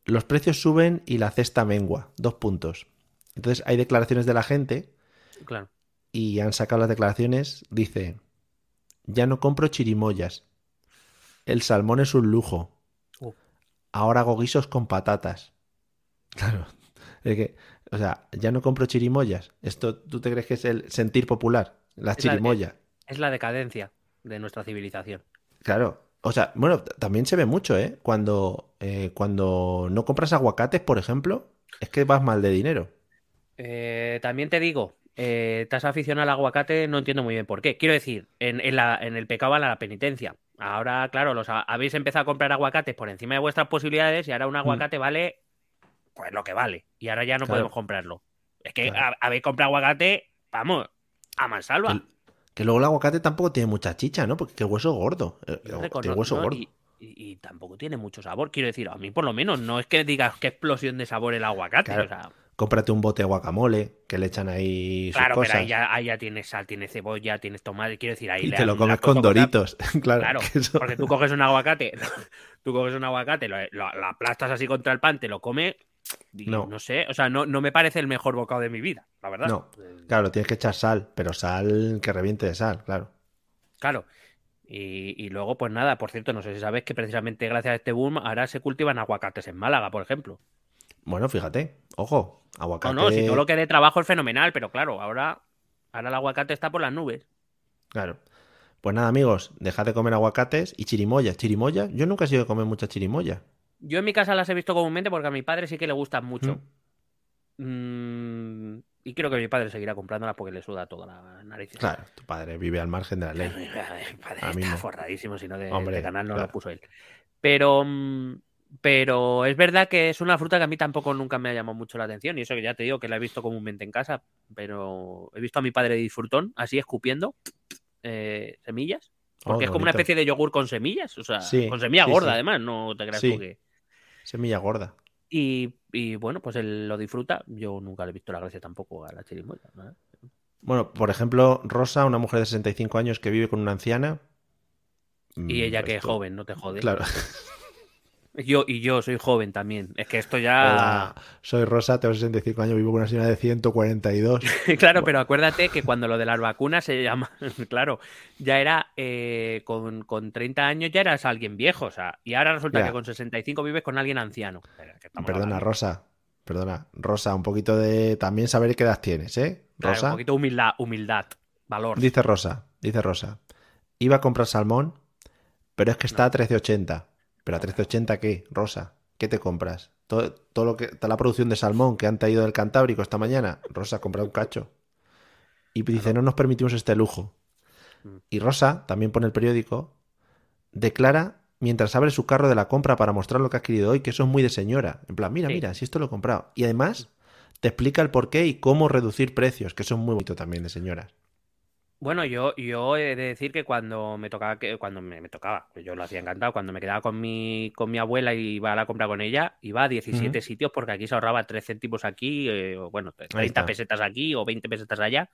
los precios suben y la cesta mengua. 2 puntos. Entonces hay declaraciones de la gente Claro. y han sacado las declaraciones. Dice, ya no compro chirimoyas. El salmón es un lujo. Ahora hago guisos con patatas. Claro. Es que, o sea, ya no compro chirimoyas. ¿Esto tú te crees que es el sentir popular? Las chirimoyas. Es la decadencia de nuestra civilización. Claro. O sea, bueno, también se ve mucho, ¿eh? Cuando no compras aguacates, por ejemplo, es que vas mal de dinero. También te digo, te has aficionado al aguacate, no entiendo muy bien por qué. Quiero decir, en el pecado va la penitencia. Ahora, claro, habéis empezado a comprar aguacates por encima de vuestras posibilidades y ahora un aguacate vale pues lo que vale. Y ahora ya no Claro, podemos comprarlo. Es que claro. habéis comprado aguacate, vamos, a Que, mansalva. que luego el aguacate tampoco tiene mucha chicha, ¿no? Porque qué hueso gordo. Tiene hueso No, gordo. y tampoco tiene mucho sabor. Quiero decir, a mí por lo menos no es que digas qué explosión de sabor el aguacate. O Claro. sea, Cómprate un bote de guacamole, que le echan ahí sus claro, pero cosas. ahí ya tienes sal, tienes cebolla, tienes tomate. Quiero decir, ahí Y le te lo han comes puesto con cosas. Doritos. Claro, Claro, que eso... porque tú coges un aguacate, lo aplastas así contra el pan, te lo comes y No, no sé, o sea, no me parece el mejor bocado de mi vida, la verdad. no. Claro, tienes que echar sal, pero sal que reviente de sal, claro. Claro. Y luego, pues nada, por cierto, no sé si sabes que precisamente gracias a este boom ahora se cultivan aguacates en Málaga, por ejemplo. Bueno, fíjate, ojo, No, si todo lo aguacate... que dé trabajo es fenomenal, pero claro, ahora el aguacate está por las nubes. Claro. Pues nada, amigos, dejad de comer aguacates y chirimoyas. ¿Chirimoyas? Yo nunca he sido de comer mucha chirimoya. Yo en mi casa las he visto comúnmente porque a mi padre sí que le gustan ¿Mm? mucho. Y creo que mi padre seguirá comprándolas porque le suda toda la nariz. Claro, tu padre vive al margen de la ley. Mi padre Ahora está mismo. forradísimo, si no de Hombre, este canal no lo claro. puso él. Pero, pero es verdad que es una fruta que a mí tampoco nunca me ha llamado mucho la atención. Y eso que ya te digo que la he visto comúnmente en casa. Pero he visto a mi padre disfrutón, así escupiendo semillas. Oh, Porque qué es como una bonito. especie de yogur con semillas. O sea, con Sí, semilla sí, gorda, sí. además. No te creas tú Sí, que. semilla gorda. Y bueno, pues él lo disfruta. Yo nunca le he visto la gracia tampoco a la chirimoya, ¿no? Bueno, por ejemplo, Rosa, una mujer de 65 años que vive con una anciana. Y ella que es Esto, joven, no te jode. claro. Yo soy joven también. Es que esto ya. Hola, soy Rosa, tengo 65 años, vivo con una señora de 142. Claro, Bueno, pero acuérdate que cuando lo de las vacunas se llama. Claro, ya era. Con 30 años ya eras alguien viejo, o sea. Y ahora resulta que ya, con 65 vives con alguien anciano. Pero, ¿qué estamos perdona, hablando? Rosa. Perdona, Rosa, un poquito de también saber qué edad tienes, ¿eh? Claro, un Rosa, poquito de humildad, valor. dice Rosa. Iba a comprar salmón, pero es que está No, a 13,80. ¿Pero a no, 13,80 qué, Rosa? ¿Qué te compras? Todo toda la producción de salmón que han traído del Cantábrico esta mañana. Rosa, compra un cacho. Y dice, claro. no nos permitimos este lujo. Mm. Y Rosa, también pone el periódico, declara mientras abre su carro de la compra para mostrar lo que ha adquirido hoy, que eso es muy de señora. En plan, mira, Sí. mira, si esto lo he comprado. Y además te explica el porqué y cómo reducir precios, que eso es muy bonito también de señoras. Bueno, yo he de decir que cuando me tocaba, cuando me tocaba, que yo lo hacía encantado, cuando me quedaba con mi abuela y iba a la compra con ella, iba a Ujú. 17 sitios porque aquí se ahorraba 3 céntimos aquí, o bueno, Ahí 30 está. pesetas aquí o 20 pesetas allá.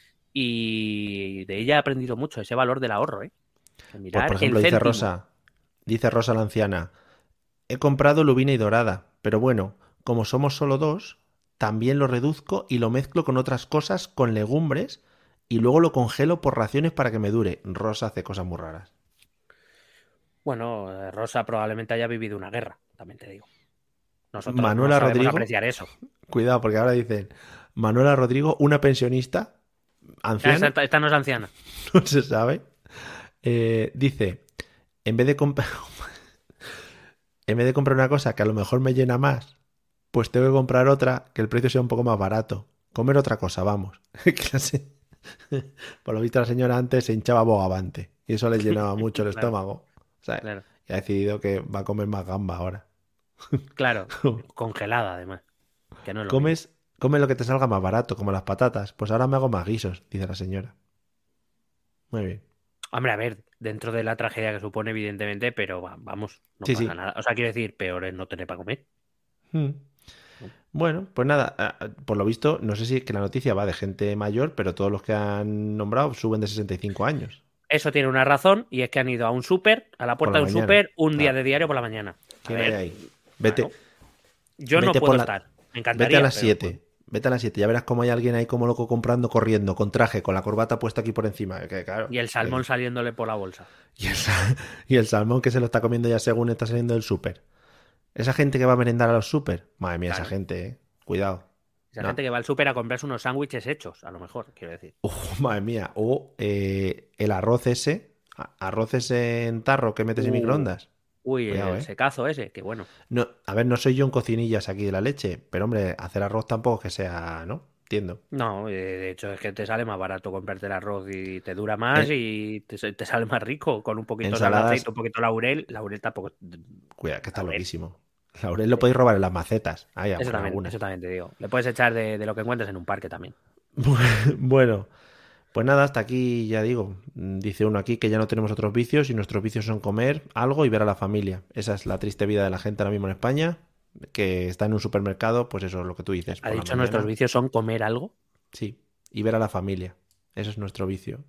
Y de ella he aprendido mucho, ese valor del ahorro, ¿eh? De Pues por mirar el ejemplo, céntimo. dice Rosa la anciana, he comprado lubina y dorada, pero bueno, como somos solo dos, también lo reduzco y lo mezclo con otras cosas, con legumbres, y luego lo congelo por raciones para que me dure. Rosa hace cosas muy raras. Bueno, Rosa probablemente haya vivido una guerra, también te digo. Nosotros no Manuela sabemos Rodrigo, apreciar eso. cuidado, porque ahora dicen, Manuela Rodrigo, una pensionista, anciana, Esta no es anciana. no se sabe, dice, en vez de comprar... En vez de comprar una cosa que a lo mejor me llena más, pues tengo que comprar otra que el precio sea un poco más barato. Comer otra cosa, vamos. Por lo visto la señora antes se hinchaba bogavante y eso le llenaba mucho el Claro, estómago. ¿Sabes? claro, Y ha decidido que va a comer más gamba ahora. claro. Congelada, además, que no es lo mismo. Come lo que te salga más barato, como las patatas. Pues ahora me hago más guisos, dice la señora. Muy bien. Hombre, a ver, dentro de la tragedia que supone, evidentemente, pero vamos, no Sí, pasa sí. nada. O sea, quiero decir, peor es no tener para comer. Mm. ¿No? Bueno, pues nada, por lo visto, no sé si es que la noticia va de gente mayor, pero todos los que han nombrado suben de 65 años Eso tiene una razón, y es que han ido a un súper, a la por puerta la de un mañana. súper, un día Claro. de diario por la mañana. A ¿Quién hay ver, ahí? Vete, claro. Yo no Vete puedo por la- estar. Me Vete a encantaría, las pero 7. Vete a las 7. Ya verás cómo hay alguien ahí como loco comprando, corriendo, con traje, con la corbata puesta aquí por encima. Que, claro, y el salmón saliéndole por la bolsa. y y el salmón que se lo está comiendo ya según está saliendo del súper. Esa gente que va a merendar a los súper. Madre mía, esa Claro. gente, Cuidado. Esa No. gente que va al súper a comprarse unos sándwiches hechos, a lo mejor, quiero decir. Madre mía. O el arroz ese. Arroz ese en tarro que metes en Uh, microondas. Uy, Cuidado, el secazo ese, que bueno. No, a ver, no soy yo un cocinillas aquí de la leche, pero hombre, hacer arroz tampoco es que sea, ¿no? Entiendo. No, de hecho es que te sale más barato comprarte el arroz y te dura más En- y te sale más rico con un poquito de sal, ensaladas, aceite, un poquito de laurel. Laurel tampoco. cuidado, que está Laurel. loquísimo. Laurel lo Sí. podéis robar en las macetas. Ahí, Eso en también, algunas. eso también te digo. Le puedes echar de lo que encuentres en un parque también. Bueno, pues nada, hasta aquí ya digo. Dice uno aquí que ya no tenemos otros vicios y nuestros vicios son comer algo y ver a la familia. Esa es la triste vida de la gente ahora mismo en España, que está en un supermercado, pues eso es lo que tú dices. ¿Ha Por la dicho nuestros mañana, vicios son comer algo? sí, y ver a la familia. Eso es nuestro vicio.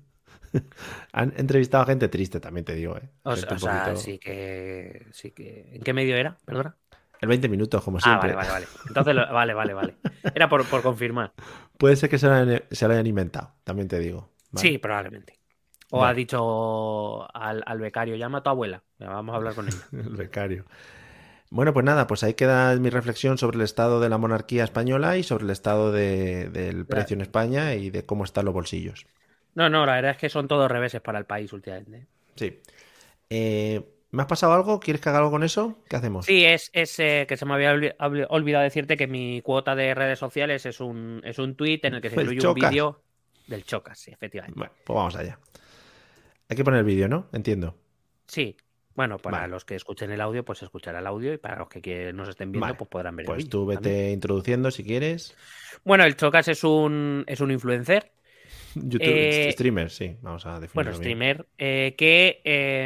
Han entrevistado a gente triste, también te digo, ¿eh? Gente O un sea, poquito. sí que. ¿En qué medio era? Perdona. El 20 minutos, como Ah, vale, siempre. vale, vale. Entonces, vale. Era por confirmar. Puede ser que se lo hayan inventado, también te digo. ¿Vale? Sí, probablemente. O ha Bueno, dicho al becario, llama a tu abuela. Ya vamos a hablar con ella. el becario. Bueno, pues nada, pues ahí queda mi reflexión sobre el estado de la monarquía española y sobre el estado del precio en España y de cómo están los bolsillos. No, la verdad es que son todos reveses para el país últimamente. Sí. ¿Me has pasado algo? ¿Quieres que haga algo con eso? ¿Qué hacemos? Sí, es que se me había olvidado decirte que mi cuota de redes sociales es un tuit en el que se El incluye un chocas. vídeo del Chocas, sí, efectivamente. Bueno, pues vamos allá. Hay que poner el vídeo, ¿no? Entiendo. Sí, bueno, para Vale. los que escuchen el audio, pues escuchará el audio y para los que nos estén viendo, Vale. pues podrán ver el Pues vídeo tú también. vete introduciendo si quieres. Bueno, el Chocas es un influencer. YouTube, streamer, sí, vamos a Bueno, definirlo bien. streamer, que,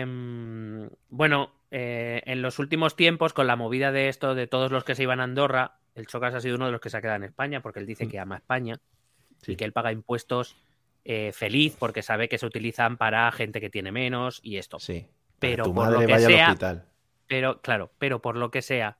en los últimos tiempos, con la movida de esto, de todos los que se iban a Andorra, el Chocas ha sido uno de los que se ha quedado en España, porque él dice que ama España y Sí, que él paga impuestos feliz porque sabe que se utilizan para gente que tiene menos y esto. sí. Para que Pero tu por lo madre que vaya al sea, hospital. pero por lo que sea,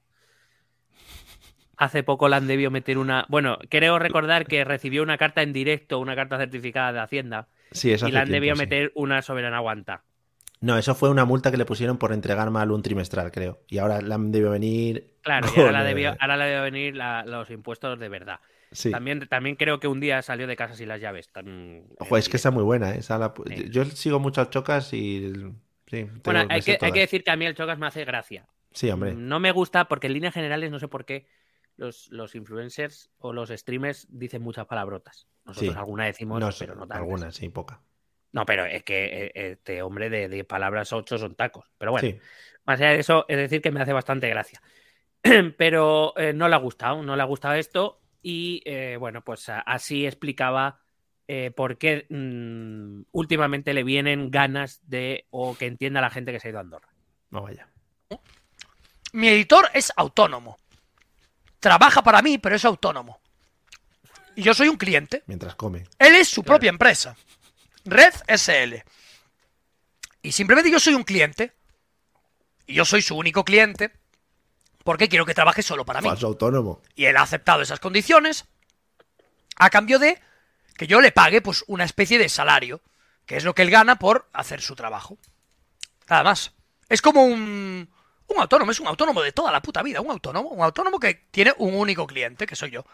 hace poco le han debido meter una. Bueno, creo recordar que recibió una carta en directo, una carta certificada de Hacienda, Sí, eso y le hace han debido tiempo, sí. meter una soberana guanta. No, eso fue una multa que le pusieron por entregar mal un trimestral, creo. Y ahora le han debido venir Claro, y con... ahora le debe venir los impuestos de verdad. Sí. También creo que un día salió de casa sin las llaves. Ojo, es que esa es muy buena, ¿eh? Sí. Yo sigo muchas chocas y... Sí, Bueno, me sé hay que todas. decir que a mí el Chocas me hace gracia. Sí, hombre. No me gusta porque en líneas generales no sé por qué los influencers o los streamers dicen muchas palabrotas. Nosotros Sí. alguna decimos, No, pero no tantas. algunas, sí, poca. No, pero es que este hombre de palabras 8 son tacos. Pero bueno, Sí. más allá de eso, es decir que me hace bastante gracia. Pero no le ha gustado esto y bueno, pues así explicaba por qué últimamente le vienen ganas o que entienda la gente que se ha ido a Andorra. No vaya. Mi editor es autónomo. Trabaja para mí, pero es autónomo. Y yo soy un cliente. Mientras come. Él es su propia empresa. Red SL. Y simplemente yo soy un cliente. Y yo soy su único cliente. Porque quiero que trabaje solo para mí. Falso autónomo. Y él ha aceptado esas condiciones a cambio de que yo le pague pues una especie de salario, que es lo que él gana por hacer su trabajo. Nada más. Es como un autónomo, es un autónomo de toda la puta vida, un autónomo que tiene un único cliente, que soy yo.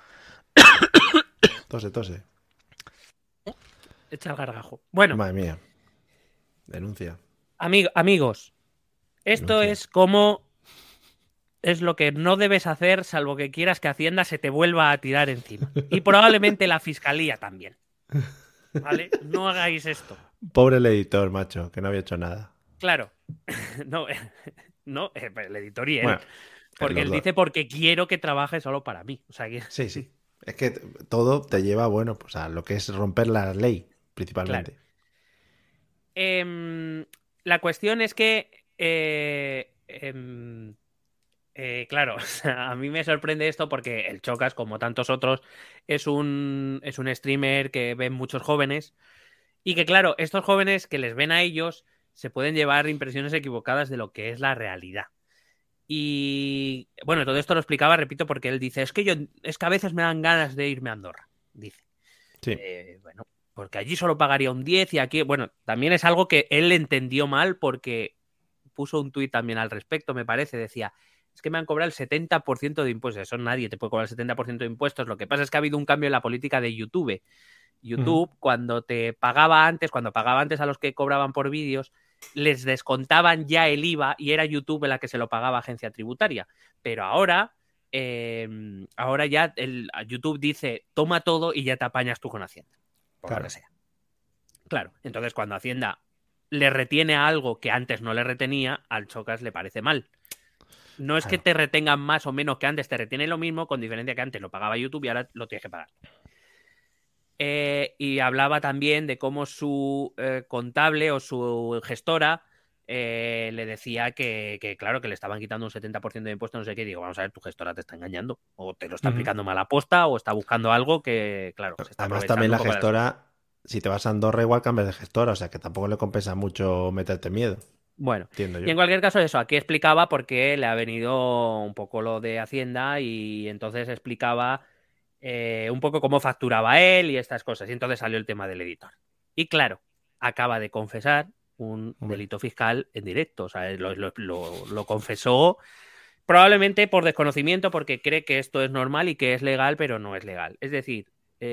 Tose. Echa el gargajo. Bueno, Madre mía. Denuncia. amigos, esto Denuncia. es como es lo que no debes hacer salvo que quieras que Hacienda se te vuelva a tirar encima. Y probablemente la Fiscalía también. ¿Vale? No hagáis esto. Pobre el editor, macho, que no había hecho nada. Claro. No, el editor y él. Bueno, porque los él dos. dice porque quiero que trabaje solo para mí. O sea que. Sí. Es que todo te lleva, bueno, pues a lo que es romper la ley, principalmente. La cuestión es que. Claro, o sea, a mí me sorprende esto porque el Chocas, como tantos otros, es un streamer que ven muchos jóvenes y que, claro, estos jóvenes que les ven a ellos se pueden llevar impresiones equivocadas de lo que es la realidad. Y bueno, todo esto lo explicaba, repito, porque él dice, es que a veces me dan ganas de irme a Andorra, dice. Sí. Bueno, porque allí solo pagaría un 10 y aquí, bueno, también es algo que él entendió mal porque puso un tuit también al respecto, me parece, decía, es que me han cobrado el 70% de impuestos, eso nadie te puede cobrar el 70% de impuestos, lo que pasa es que ha habido un cambio en la política de YouTube. YouTube, cuando pagaba antes a los que cobraban por vídeos, les descontaban ya el IVA y era YouTube la que se lo pagaba a agencia tributaria. Pero ahora ya YouTube dice, toma todo y ya te apañas tú con Hacienda. Por lo que sea. Claro, entonces cuando Hacienda le retiene a algo que antes no le retenía, al Chocas le parece mal. No es que te retengan más o menos que antes, te retiene lo mismo, con diferencia que antes lo pagaba YouTube y ahora lo tienes que pagar. Y hablaba también de cómo su contable o su gestora le decía que claro, que le estaban quitando un 70% de impuestos, no sé qué. Digo, vamos a ver, tu gestora te está engañando. O te lo está aplicando mal aposta o está buscando algo que, claro, se está Además, también la gestora, si te vas a Andorra, igual cambias de gestora. O sea, que tampoco le compensa mucho meterte miedo. Bueno, entiendo yo. Y en cualquier caso eso, aquí explicaba por qué le ha venido un poco lo de Hacienda y entonces explicaba un poco cómo facturaba él y estas cosas. Y entonces salió el tema del editor. Y claro, acaba de confesar un delito fiscal en directo. O sea, lo confesó probablemente por desconocimiento porque cree que esto es normal y que es legal, pero no es legal. Es decir,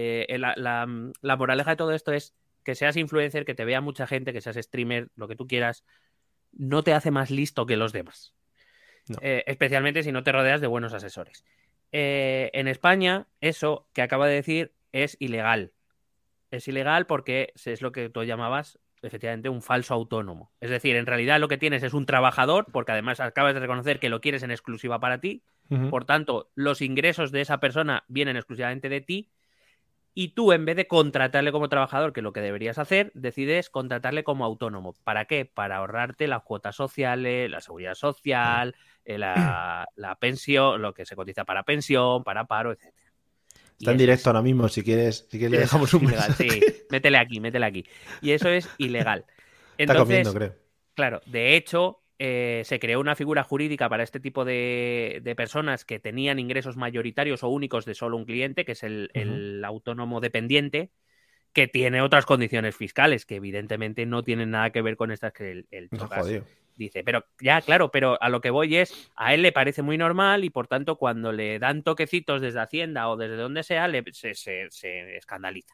la moraleja de todo esto es que seas influencer, que te vea mucha gente, que seas streamer, lo que tú quieras, no te hace más listo que los demás. No. Especialmente si no te rodeas de buenos asesores. En España, eso que acaba de decir es ilegal. Es ilegal porque es lo que tú llamabas, efectivamente, un falso autónomo. Es decir, en realidad lo que tienes es un trabajador, porque además acabas de reconocer que lo quieres en exclusiva para ti. Por tanto, los ingresos de esa persona vienen exclusivamente de ti. Y tú, en vez de contratarle como trabajador, que es lo que deberías hacer, decides contratarle como autónomo. ¿Para qué? Para ahorrarte las cuotas sociales, la seguridad social, la pensión, lo que se cotiza para pensión, para paro, etc. Está en directo ahora mismo, si quieres le dejamos un ilegal, sí, métele aquí. Y eso es ilegal. Entonces, está comiendo, creo. Claro, de hecho, se creó una figura jurídica para este tipo de personas que tenían ingresos mayoritarios o únicos de solo un cliente, que es el autónomo dependiente, que tiene otras condiciones fiscales, que evidentemente no tienen nada que ver con estas que el Chocas dice. Pero ya, claro, pero a lo que voy es, a él le parece muy normal y por tanto cuando le dan toquecitos desde Hacienda o desde donde sea, se escandaliza.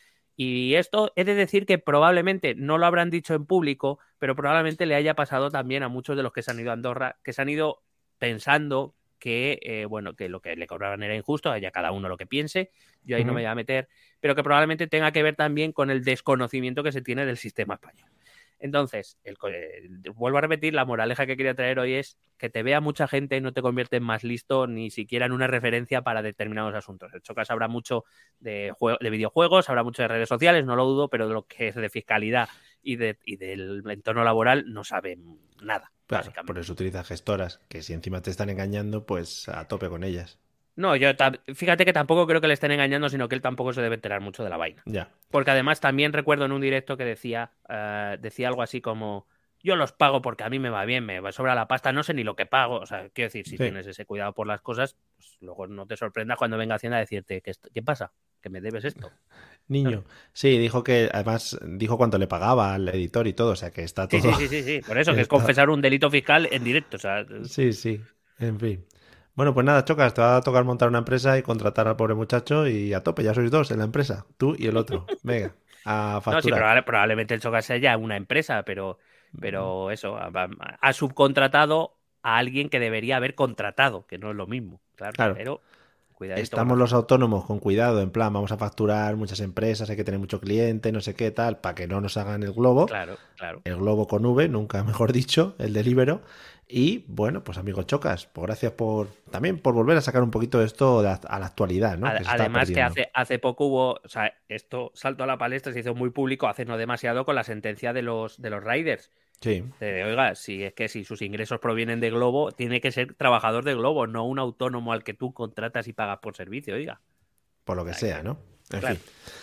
Y esto he de decir que probablemente no lo habrán dicho en público, pero probablemente le haya pasado también a muchos de los que se han ido a Andorra, que se han ido pensando que, que lo que le cobraban era injusto, haya cada uno lo que piense, yo ahí no me voy a meter, pero que probablemente tenga que ver también con el desconocimiento que se tiene del sistema español. Entonces, vuelvo a repetir, la moraleja que quería traer hoy es que te vea mucha gente y no te convierte en más listo ni siquiera en una referencia para determinados asuntos. El Chocas habrá mucho de videojuegos, habrá mucho de redes sociales, no lo dudo, pero de lo que es de fiscalidad y del entorno laboral no saben nada. Claro, por eso utiliza gestoras, que si encima te están engañando, pues a tope con ellas. No, fíjate que tampoco creo que le estén engañando, sino que él tampoco se debe enterar mucho de la vaina. Ya. Porque además también recuerdo en un directo que decía algo así como, yo los pago porque a mí me va bien, me sobra la pasta, no sé ni lo que pago. O sea, quiero decir, si tienes ese cuidado por las cosas, pues luego no te sorprendas cuando venga Hacienda a decirte, ¿qué pasa? ¿Que me debes esto? Niño. Sí, dijo cuánto le pagaba al editor y todo, o sea que está todo... Sí, por eso, que es confesar un delito fiscal en directo, o sea... Sí, en fin. Bueno, pues nada, Chocas, te va a tocar montar una empresa y contratar al pobre muchacho y a tope, ya sois dos en la empresa, tú y el otro. Venga, a facturar. No, sí, probablemente el Chocas sea ya una empresa, pero eso, ha subcontratado a alguien que debería haber contratado, que no es lo mismo, claro. Pero cuidadito. Estamos los autónomos con cuidado, en plan, vamos a facturar muchas empresas, hay que tener mucho cliente, no sé qué tal, para que no nos hagan el globo. Claro. El globo con V, nunca mejor dicho, el Deliveroo. Y bueno, pues amigo Chocas, pues gracias también por volver a sacar un poquito de esto a la actualidad, ¿no? Además que hace poco hubo, o sea, esto saltó a la palestra, se hizo muy público hace no demasiado con la sentencia de los riders. Sí. Oiga, si sus ingresos provienen de Globo, tiene que ser trabajador de Globo, no un autónomo al que tú contratas y pagas por servicio, oiga. Por lo que sea, ¿no? En fin.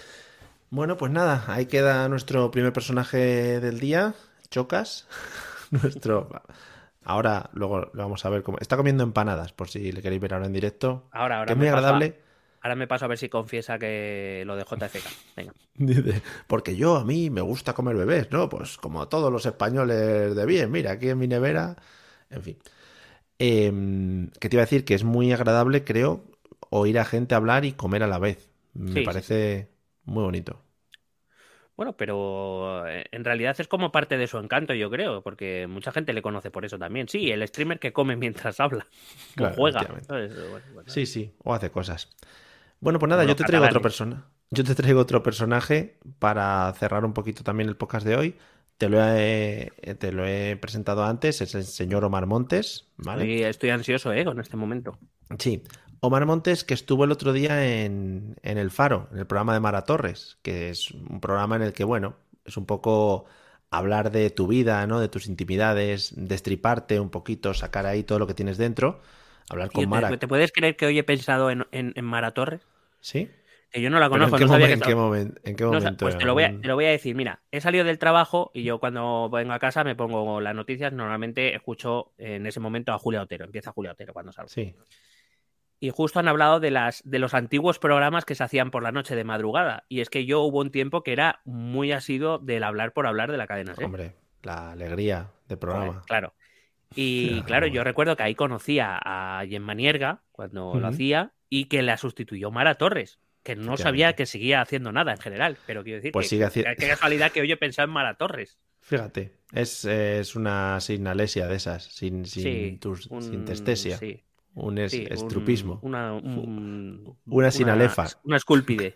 Bueno, pues nada, ahí queda nuestro primer personaje del día, Chocas. Ahora, luego lo vamos a ver cómo... Está comiendo empanadas, por si le queréis ver ahora en directo. Ahora que es muy agradable. Ahora me paso a ver si confiesa que lo de JFK. Venga. Dice, porque a mí me gusta comer bebés, ¿no? Pues como todos los españoles de bien, mira, aquí en mi nevera, en fin. Que te iba a decir que es muy agradable, creo, oír a gente hablar y comer a la vez. Me parece muy bonito. Bueno, pero en realidad es como parte de su encanto, yo creo, porque mucha gente le conoce por eso también. Sí, el streamer que come mientras habla, Claro, o juega. Bueno. Sí, o hace cosas. Bueno, pues nada, yo te traigo otro personaje para cerrar un poquito también el podcast de hoy. Te lo he presentado antes, es el señor Omar Montes, ¿vale? Estoy ansioso, con este momento. Sí, Omar Montes, que estuvo el otro día en El Faro, en el programa de Mara Torres, que es un programa en el que, bueno, es un poco hablar de tu vida, ¿no? De tus intimidades, destriparte un poquito, sacar ahí todo lo que tienes dentro, hablar con Mara. ¿Te puedes creer que hoy he pensado en Mara Torres? ¿Sí? Que yo no la conozco, ¿En qué, no sabía ¿en qué momento? Pues te lo voy a decir, mira, he salido del trabajo y yo cuando vengo a casa me pongo las noticias, normalmente escucho en ese momento a Julia Otero, empieza Julia Otero cuando salgo. Sí. Y justo han hablado de los antiguos programas que se hacían por la noche de madrugada. Y es que yo hubo un tiempo que era muy asiduo del hablar por hablar de la cadena SER. Hombre, la alegría del programa. Joder, claro. Y claro, yo recuerdo que ahí conocía a Gemma Nierga cuando lo hacía y que la sustituyó Mara Torres, que no sabía que seguía haciendo nada en general. Pero quiero decir, pues qué casualidad que hoy he pensado en Mara Torres. Fíjate, es una sinalesia de esas, sin testesia. Sí. Un estrupismo. Una sinalefa. Una escúlpide.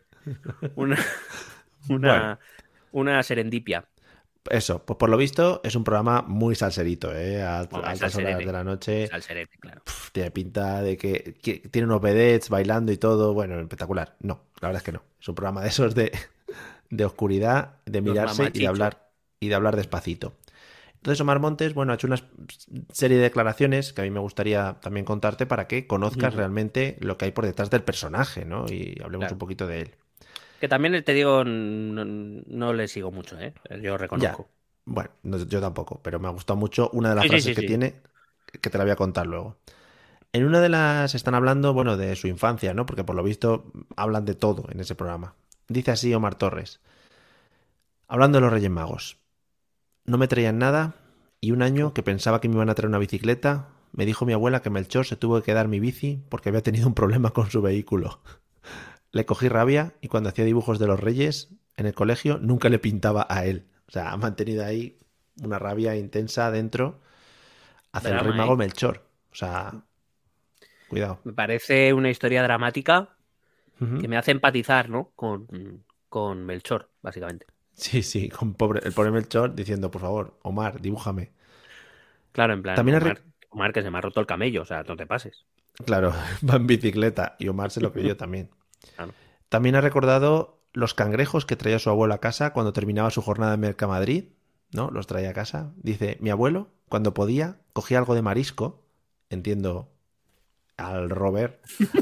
Una serendipia. Eso, pues por lo visto es un programa muy salserito, a altas horas de la noche. Salserete, claro. Tiene pinta de que tiene unos vedettes bailando y todo, bueno, espectacular. No, la verdad es que no. Es un programa de esos de oscuridad, de mirarse y de hablar despacito. Entonces Omar Montes, bueno, ha hecho una serie de declaraciones que a mí me gustaría también contarte para que conozcas realmente lo que hay por detrás del personaje, ¿no? Y hablemos un poquito de él. Que también te digo, no le sigo mucho, yo reconozco. Ya. Bueno, yo tampoco, pero me ha gustado mucho una de las frases que tiene, que te la voy a contar luego. En una de las están hablando, bueno, de su infancia, ¿no? Porque por lo visto hablan de todo en ese programa. Dice así Omar Torres, hablando de los Reyes Magos. No me traían nada y un año que pensaba que me iban a traer una bicicleta, me dijo mi abuela que Melchor se tuvo que quedar mi bici porque había tenido un problema con su vehículo. Le cogí rabia y cuando hacía dibujos de los Reyes en el colegio nunca le pintaba a él. O sea, ha mantenido ahí una rabia intensa dentro hacia el Rey Mago Melchor. O sea, cuidado. Me parece una historia dramática que me hace empatizar, ¿no? Con Melchor, básicamente. Sí, con el pobre Melchor diciendo, por favor, Omar, dibújame. Claro, en plan, Omar que se me ha roto el camello, o sea, no te pases. Claro, va en bicicleta y Omar se lo creyó también. Claro. También ha recordado los cangrejos que traía su abuelo a casa cuando terminaba su jornada en Mercamadrid, ¿no? Los traía a casa. Dice, mi abuelo, cuando podía, cogía algo de marisco, entiendo, al Robert,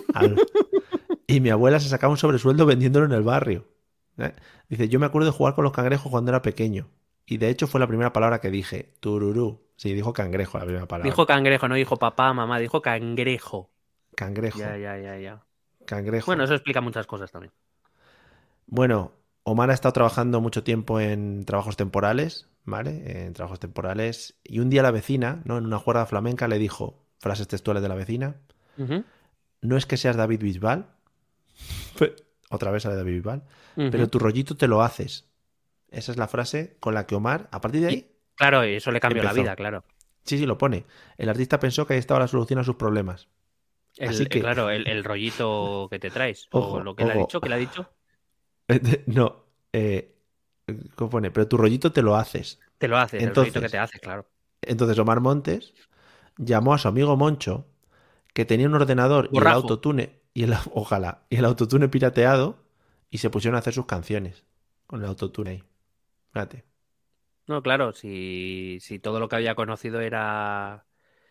y mi abuela se sacaba un sobresueldo vendiéndolo en el barrio. Dice, yo me acuerdo de jugar con los cangrejos cuando era pequeño. Y de hecho fue la primera palabra que dije. Tururú. Sí, dijo cangrejo la primera palabra. Dijo cangrejo, no dijo papá, mamá, dijo cangrejo. Cangrejo. Ya. Cangrejo. Bueno, eso explica muchas cosas también. Bueno, Omar ha estado trabajando mucho tiempo en trabajos temporales, ¿vale? En trabajos temporales. Y un día la vecina, ¿no? En una juerga flamenca le dijo, frases textuales de la vecina, no es que seas David Bisbal, otra vez sale David Bisbal, pero tu rollito te lo haces. Esa es la frase con la que Omar, a partir de ahí... Claro, y eso le cambió la vida, claro. Sí, lo pone. El artista pensó que ahí estaba la solución a sus problemas. Así que... Claro, el rollito que te traes. Ojo, o lo que le ha dicho, ¿qué le ha dicho? No, ¿cómo pone? Pero tu rollito te lo haces. Te lo haces, el rollito que te haces, claro. Entonces Omar Montes llamó a su amigo Moncho, que tenía un ordenador y el autotune, ojalá, y el autotune pirateado, y se pusieron a hacer sus canciones con el autotune ahí. Fíjate. No, claro, si todo lo que había conocido era...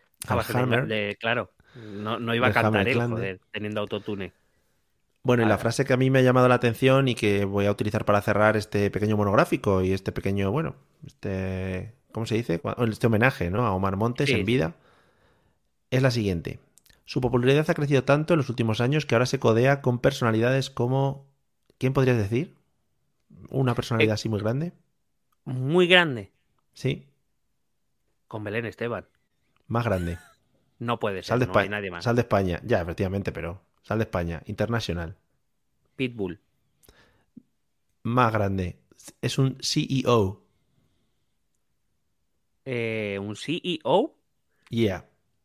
claro, no iba a cantar él, joder, teniendo autotune. Bueno, y la frase que a mí me ha llamado la atención y que voy a utilizar para cerrar este pequeño monográfico y este pequeño, bueno, este ¿cómo se dice? Este homenaje, ¿no? A Omar Montes Sí, en vida, es la siguiente. Su popularidad ha crecido tanto en los últimos años que ahora se codea con personalidades como... ¿Quién podrías decir? ¿Una personalidad así muy grande? muy grande, Sí, con Belén Esteban. más grande. No puede Sal ser, de no hay España. nadie más. Sal de España. Ya, efectivamente, pero sal de España. Internacional. Pitbull. Más grande. Es un CEO. Un CEO. Yeah.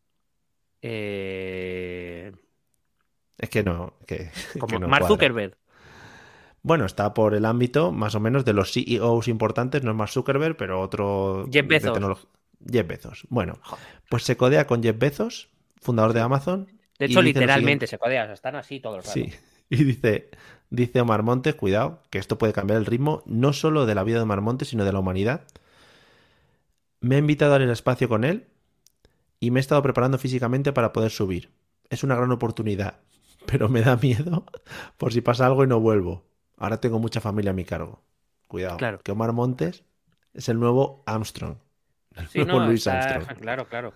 eh, Es que no, que como no Mark cuadra. Zuckerberg. Bueno, está por el ámbito más o menos de los CEOs importantes, no es Mark Zuckerberg, pero otro Jeff de Bezos. tecnología. Jeff Bezos. Bueno, Joder. pues se codea con Jeff Bezos, fundador de Sí. Amazon, De y hecho, dice lo literalmente siguiente. se codea, o sea, están así todo el rato. Sí, y dice Omar Montes, cuidado, que esto puede cambiar el ritmo no solo de la vida de Omar Montes, sino de la humanidad. Me ha invitado al espacio con él y me he estado preparando físicamente para poder subir. Es una gran oportunidad, pero me da miedo por si pasa algo y no vuelvo. Ahora tengo mucha familia a mi cargo. Cuidado, Claro. que Omar Montes es el nuevo Armstrong. El Sí, nuevo no, Louis está... Armstrong. Claro, claro.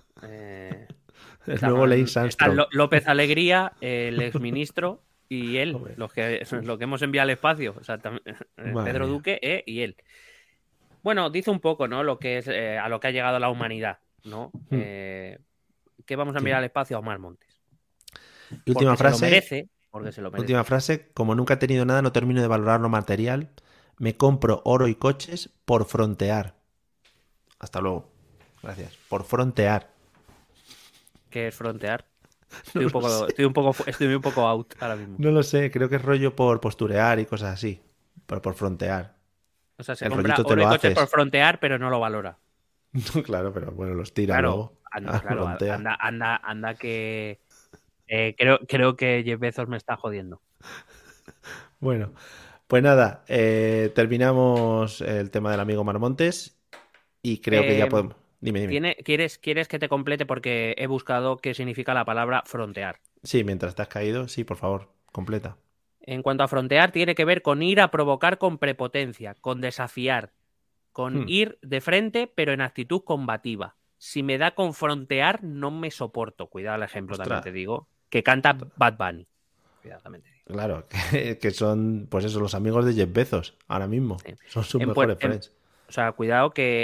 El nuevo Lance Está Armstrong. López Alegría, el exministro, y él, Hombre, lo que hemos enviado al espacio. O sea, madre Pedro mía. Duque y él. Bueno, dice un poco, ¿no? Lo que es a lo que ha llegado la humanidad, ¿no? ¿Qué vamos a enviar al espacio a Omar Montes? Y última Porque se lo frase. merece, porque se lo merece. Última frase. Como nunca he tenido nada, no termino de valorar lo material. Me compro oro y coches por frontear. Hasta luego. Gracias. Por frontear. ¿Qué es frontear? No lo sé. Estoy un poco out ahora mismo. No lo sé. Creo que es rollo por posturear y cosas así. Pero por frontear. O sea, se El compra rollito te oro y lo coches por haces. frontear, pero no lo valora. No, claro, pero bueno, los tira Claro, luego. claro, Frontea. anda que creo que Jeff Bezos me está jodiendo. Bueno, pues nada. Terminamos el tema del amigo Marmontes. Y creo que ya Eh, podemos. Dime. ¿Quieres que te complete? Porque he buscado qué significa la palabra frontear. Sí, mientras te has caído, sí, por favor, completa. En cuanto a frontear, tiene que ver con ir a provocar con prepotencia, con desafiar, con Hmm. ir de frente, pero en actitud combativa. Si me da con frontear, no me soporto. Cuidado el ejemplo, también Ostras. te digo. Que canta Bad Bunny. Cuidado, también te digo. Claro, que son, pues eso, los amigos de Jeff Bezos, ahora mismo. Sí. Son sus En mejores Puer- en- friends. O sea, cuidado que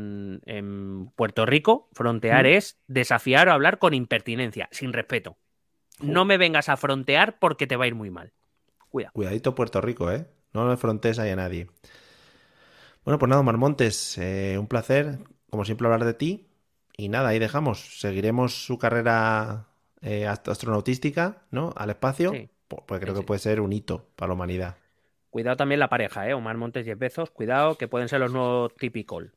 en Puerto Rico, frontear ¿Mm? es desafiar o hablar con impertinencia, sin respeto. No me vengas a frontear porque te va a ir muy mal. Cuidado. Cuidadito Puerto Rico, ¿eh? No le frontees ahí a nadie. Bueno, pues nada, Omar Montes, un placer, como siempre, hablar de ti. Y nada, ahí dejamos. Seguiremos su carrera astronautística, ¿no? Al espacio. Sí, Pues creo sí, que sí. puede ser un hito para la humanidad. Cuidado también la pareja, ¿eh? Omar Montes y Jeff Bezos. Cuidado que pueden ser los nuevos Typical.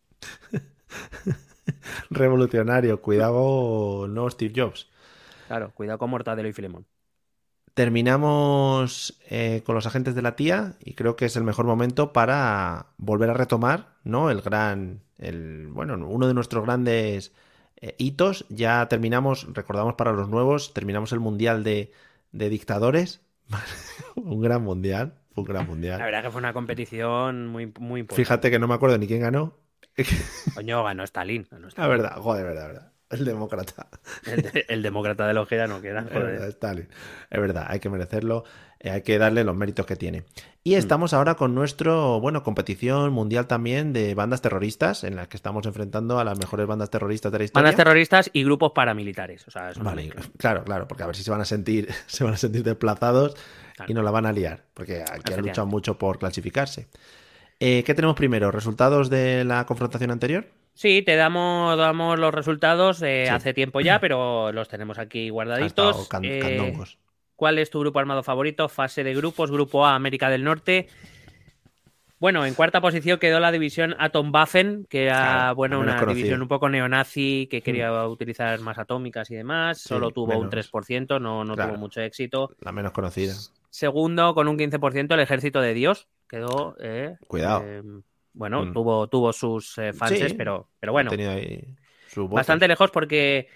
Revolucionario, cuidado, no Steve Jobs. Claro, cuidado con Mortadelo y Filemón. Terminamos con los agentes de la tía y creo que es el mejor momento para volver a retomar, ¿no? Bueno, uno de nuestros grandes hitos. Ya terminamos, recordamos para los nuevos, terminamos el mundial de dictadores. Un gran mundial, fue un gran La mundial. verdad que fue una competición muy, muy importante. Fíjate que no me acuerdo ni quién ganó. Coño, ganó Stalin. La verdad, joder, verdad. El demócrata. El demócrata de la ojera no queda, Es joder. verdad, Stalin. Es verdad, hay que merecerlo, hay que darle los méritos que tiene. Y estamos ahora con nuestro, bueno, competición mundial también de bandas terroristas, en las que estamos enfrentando a las mejores bandas terroristas de la historia. Bandas terroristas y grupos paramilitares. O sea, es una Vale, mezcla. claro, porque a ver si se van a sentir desplazados Claro. y nos la van a liar, porque aquí han Efectivamente. luchado mucho por clasificarse. ¿Qué tenemos primero? ¿Resultados de la confrontación anterior? Sí, te damos los resultados Sí. hace tiempo ya, pero los tenemos aquí Han guardaditos. estado candongos. ¿Cuál es tu grupo armado favorito? Fase de grupos, Grupo A, América del Norte. Bueno, en cuarta posición quedó la división Atomwaffen, que era Claro, bueno, la menos una conocida. división un poco neonazi que quería utilizar armas atómicas y demás. Sí, Solo tuvo un menos. 3%, no Claro. tuvo mucho éxito. La menos conocida. Segundo, con un 15%, el Ejército de Dios. Quedó. Cuidado. Bueno, tuvo sus fans, Sí, pero Ha bueno, tenido ahí sus votos. bastante lejos porque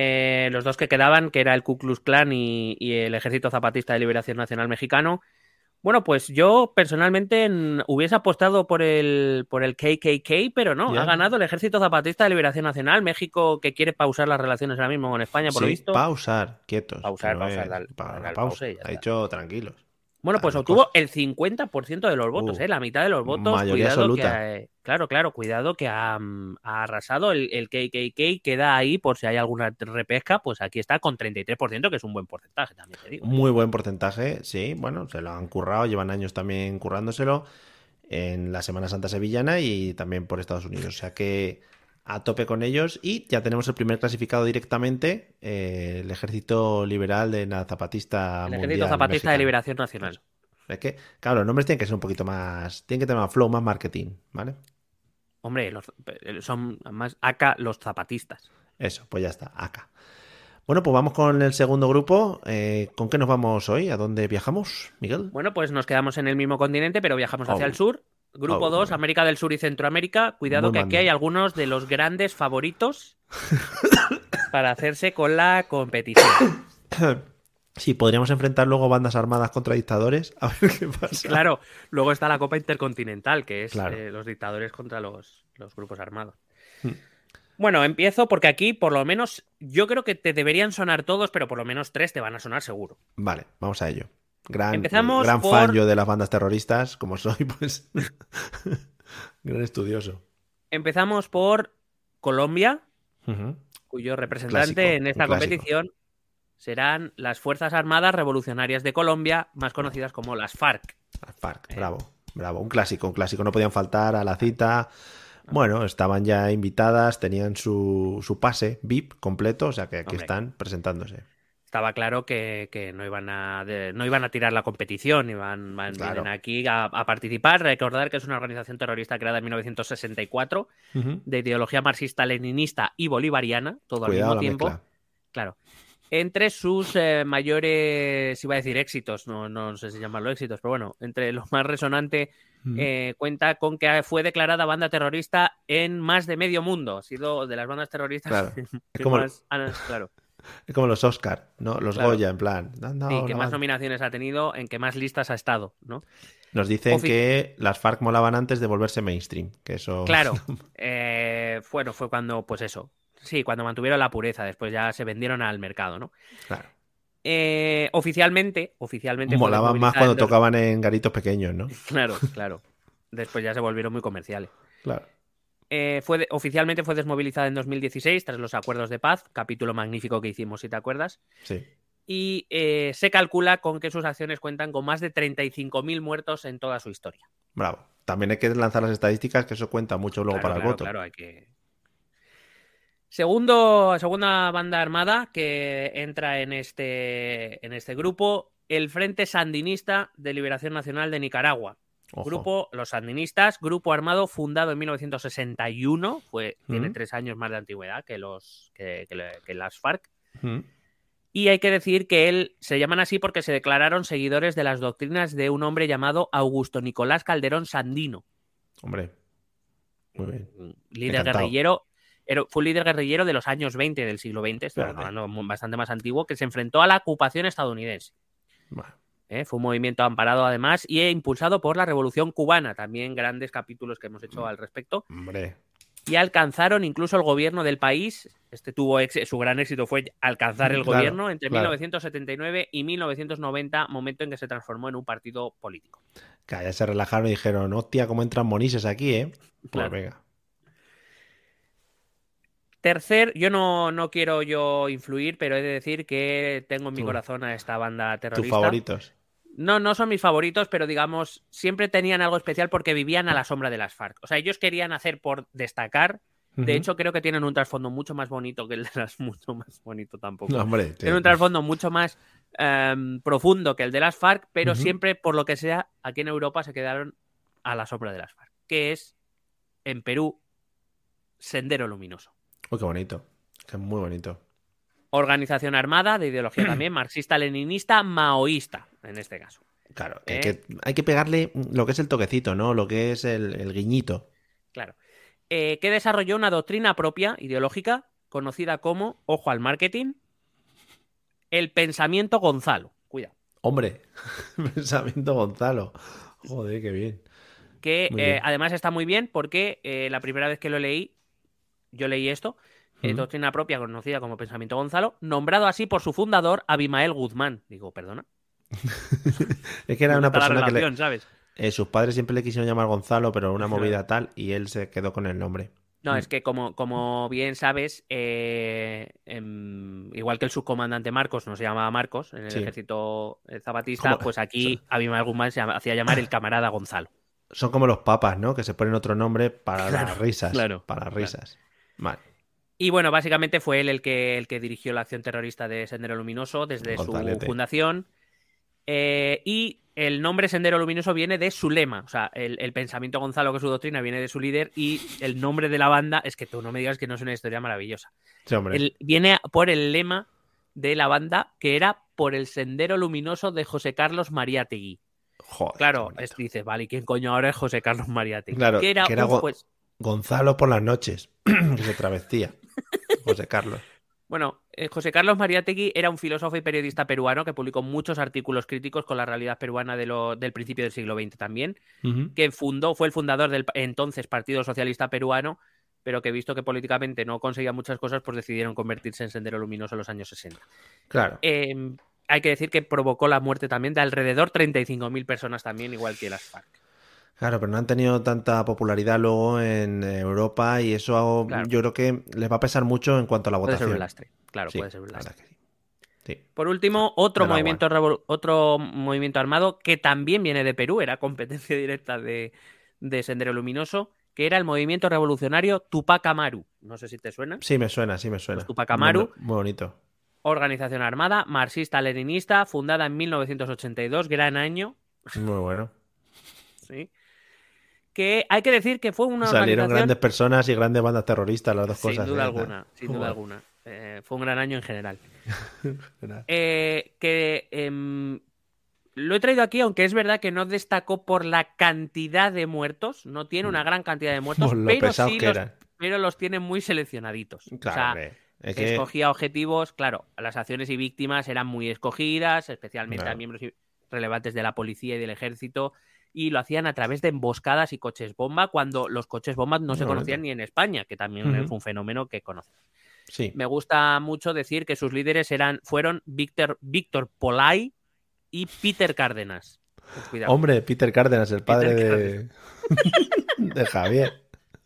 los dos que quedaban, que era el Ku Klux Klan y el Ejército Zapatista de Liberación Nacional Mexicano, Bueno, pues yo personalmente hubiese apostado por el KKK, pero no, ¿Ya? ha ganado el Ejército Zapatista de Liberación Nacional. México, que quiere pausar las relaciones ahora mismo con España, por lo Sí, visto. pausar, quietos. Que Pausar, no es dale para la al pausa. pause y ya Ha está. dicho tranquilos. Bueno, pues Las obtuvo cosas. el 50% de los votos, la mitad de los votos. Mayoría Cuidado absoluta. que, claro, cuidado que ha arrasado el KKK, queda ahí por si hay alguna repesca, pues aquí está con 33%, que es un buen porcentaje, también te digo. Muy buen porcentaje, sí. Bueno, se lo han currado, llevan años también currándoselo en la Semana Santa sevillana y también por Estados Unidos. O sea que a tope con ellos y ya tenemos el primer clasificado directamente, el Ejército Liberal de la Zapatista El Mundial Ejército Zapatista de Mexicano. Liberación Nacional. Es que, claro, los nombres tienen que ser un poquito más. Tienen que tener más flow, más marketing, ¿vale? Hombre, son más acá los zapatistas. Eso, pues ya está, acá. Bueno, pues vamos con el segundo grupo. ¿Con qué nos vamos hoy? ¿A dónde viajamos, Miguel? Bueno, pues nos quedamos en el mismo continente, pero viajamos hacia Oh. el sur. Grupo 2, América del Sur y Centroamérica. Cuidado Muy que aquí mando. hay algunos de los grandes favoritos para hacerse con la competición. Sí, podríamos enfrentar luego bandas armadas contra dictadores. A ver qué pasa. Claro, luego está la Copa Intercontinental, que es Claro. los dictadores contra los grupos armados. Bueno, empiezo porque aquí, por lo menos, yo creo que te deberían sonar todos, pero por lo menos 3 te van a sonar seguro. Vale, vamos a ello. Gran Empezamos fan yo de las bandas terroristas, como soy, pues. Gran estudioso. Empezamos por Colombia, Ujú. cuyo representante Clásico, en esta un clásico. competición serán las Fuerzas Armadas Revolucionarias de Colombia, más conocidas como las FARC. Las FARC, bravo, bravo. Un clásico, no podían faltar a la cita. Bueno, estaban ya invitadas, tenían su pase VIP completo, o sea que aquí Hombre. están presentándose. Estaba claro que no iban a tirar la competición, Claro. vienen aquí a participar. Recordar que es una organización terrorista creada en 1964, Ujú. de ideología marxista-leninista y bolivariana, todo Cuidado al la mismo tiempo. mezcla. Claro. Entre sus mayores, iba a decir éxitos, no sé si llamarlo éxitos, pero bueno, entre lo más resonante, cuenta con que fue declarada banda terrorista en más de medio mundo. Ha sido de las bandas terroristas Claro. que Es como, más... claro. es como los Oscar, ¿no? Los Claro. Goya, en plan. No, Sí, que la más banda. nominaciones ha tenido, en que más listas ha estado, ¿no? Nos dicen Ofi- que las FARC molaban antes de volverse mainstream, que eso... Claro, bueno, fue cuando, pues eso, sí, cuando mantuvieron la pureza, después ya se vendieron al mercado, ¿no? Claro. Oficialmente fue Molaban más desmovilizada cuando tocaban en garitos pequeños, ¿no? Claro. Después ya se volvieron muy comerciales. Claro. Oficialmente fue desmovilizada en 2016 tras los acuerdos de paz, capítulo magnífico que hicimos, si te acuerdas. Sí. Y se calcula con que sus acciones cuentan con más de 35.000 muertos en toda su historia. Bravo. También hay que lanzar las estadísticas, que eso cuenta mucho luego para el voto. Claro, hay que... Segunda banda armada que entra en este grupo, el Frente Sandinista de Liberación Nacional de Nicaragua. Ojo. Los sandinistas, grupo armado fundado en 1961, tiene 3 años más de antigüedad que las FARC. Y hay que decir que se llaman así porque se declararon seguidores de las doctrinas de un hombre llamado Augusto Nicolás Calderón Sandino. Hombre, muy bien. Líder guerrillero. Fue un líder guerrillero de los años 20 del siglo XX, estamos hablando bastante más antiguo, que se enfrentó a la ocupación estadounidense. Bueno. Fue un movimiento amparado además y impulsado por la Revolución Cubana, también grandes capítulos que hemos hecho al respecto. Hombre. Y alcanzaron incluso el gobierno del país. Su gran éxito fue alcanzar el gobierno entre 1979 y 1990, momento en que se transformó en un partido político. Ya se relajaron y dijeron, hostia, cómo entran monises aquí, ¿eh? Pues claro. Venga. Yo no quiero yo influir, pero he de decir que tengo en mi corazón a esta banda terrorista. ¿Tus favoritos? No son mis favoritos, pero digamos, siempre tenían algo especial porque vivían a la sombra de las FARC. O sea, ellos querían hacer por destacar. De hecho, creo que tienen un trasfondo mucho más bonito que el de las... Mucho más bonito tampoco. No, hombre, tienen un trasfondo mucho más profundo que el de las FARC, pero siempre, por lo que sea, aquí en Europa se quedaron a la sombra de las FARC, que es, en Perú, Sendero Luminoso. Uy, qué bonito. Es muy bonito. Organización armada, de ideología también, marxista-leninista, maoísta, en este caso. Claro, hay que pegarle lo que es el toquecito, ¿no? Lo que es el guiñito. Claro. Que desarrolló una doctrina propia, ideológica, conocida como, ojo al marketing, el pensamiento Gonzalo. Cuidado. Hombre, Pensamiento Gonzalo. Joder, qué bien. Que Muy bien. además está muy bien porque la primera vez que lo leí, yo leí esto, doctrina propia conocida como Pensamiento Gonzalo, nombrado así por su fundador, Abimael Guzmán. Digo, perdona. Es que era una ¿Dónde está la persona que relación, ¿sabes? sus padres siempre le quisieron llamar Gonzalo, pero una Claro. movida tal, y él se quedó con el nombre. No, es que como bien sabes, igual que el subcomandante Marcos no se llamaba Marcos en el Sí. ejército zapatista, Como- pues aquí Abimael Guzmán se hacía llamar el camarada Gonzalo. Son como los papas, ¿no? Que se ponen otro nombre para Claro, las risas. claro, Para las claro. risas. Vale. Y bueno, básicamente fue él el que dirigió la acción terrorista de Sendero Luminoso desde Gonzalete. su fundación. Y el nombre Sendero Luminoso viene de su lema. O sea, el pensamiento Gonzalo, que es su doctrina, viene de su líder. Y el nombre de la banda, es que tú no me digas que no es una historia maravillosa. Sí, hombre. Viene por el lema de la banda, que era por el Sendero Luminoso de José Carlos Mariátegui. Joder. Claro, qué bonito. dices, vale, ¿y quién coño ahora es José Carlos Mariátegui? Claro, que era, que era pues, Gonzalo por las noches. Que se travestía. José Carlos. bueno, José Carlos Mariátegui era un filósofo y periodista peruano que publicó muchos artículos críticos con la realidad peruana del principio del siglo XX también, que fue el fundador del entonces Partido Socialista Peruano, pero que visto que políticamente no conseguía muchas cosas, pues decidieron convertirse en Sendero Luminoso en los años 60. Claro. Hay que decir que provocó la muerte también de alrededor 35.000 personas también, igual que las FARC. Claro, pero no han tenido tanta popularidad luego en Europa y eso Claro. yo creo que les va a pesar mucho en cuanto a la Puede ser votación. un lastre, claro, Sí, puede ser un la lastre. verdad que sí. Sí. Por último, otro Me da movimiento armado que también viene de Perú, era competencia directa de Sendero Luminoso, que era el movimiento revolucionario Tupac Amaru. No sé si te suena. Sí, me suena, sí me suena. Pues Tupac Un Amaru. nombre muy bonito. Organización armada, marxista-leninista, fundada en 1982, gran año, Muy bueno. ¿sí? Que hay que decir que fue una Salieron organización... grandes personas y grandes bandas terroristas, las dos Sin cosas. duda ¿eh? alguna, sin duda Joder. alguna. Fue un gran año en general. Verdad. Lo he traído aquí, aunque es verdad que no destacó por la cantidad de muertos, no tiene una gran cantidad de muertos, Por lo pero pesados sí que eran. pero los tiene muy seleccionaditos. Claro, o sea, hombre. Es que... escogía objetivos, claro, las acciones y víctimas eran muy escogidas, especialmente Claro. a miembros relevantes de la policía y del ejército, y lo hacían a través de emboscadas y coches bomba, cuando los coches bombas no se Muy conocían bonito. ni en España, que también Ujú. fue un fenómeno que conocemos. Sí. Me gusta mucho decir que sus líderes fueron Víctor Polay y Peter Cárdenas. Cuidado. Hombre, Peter Cárdenas, el padre Peter de Javier.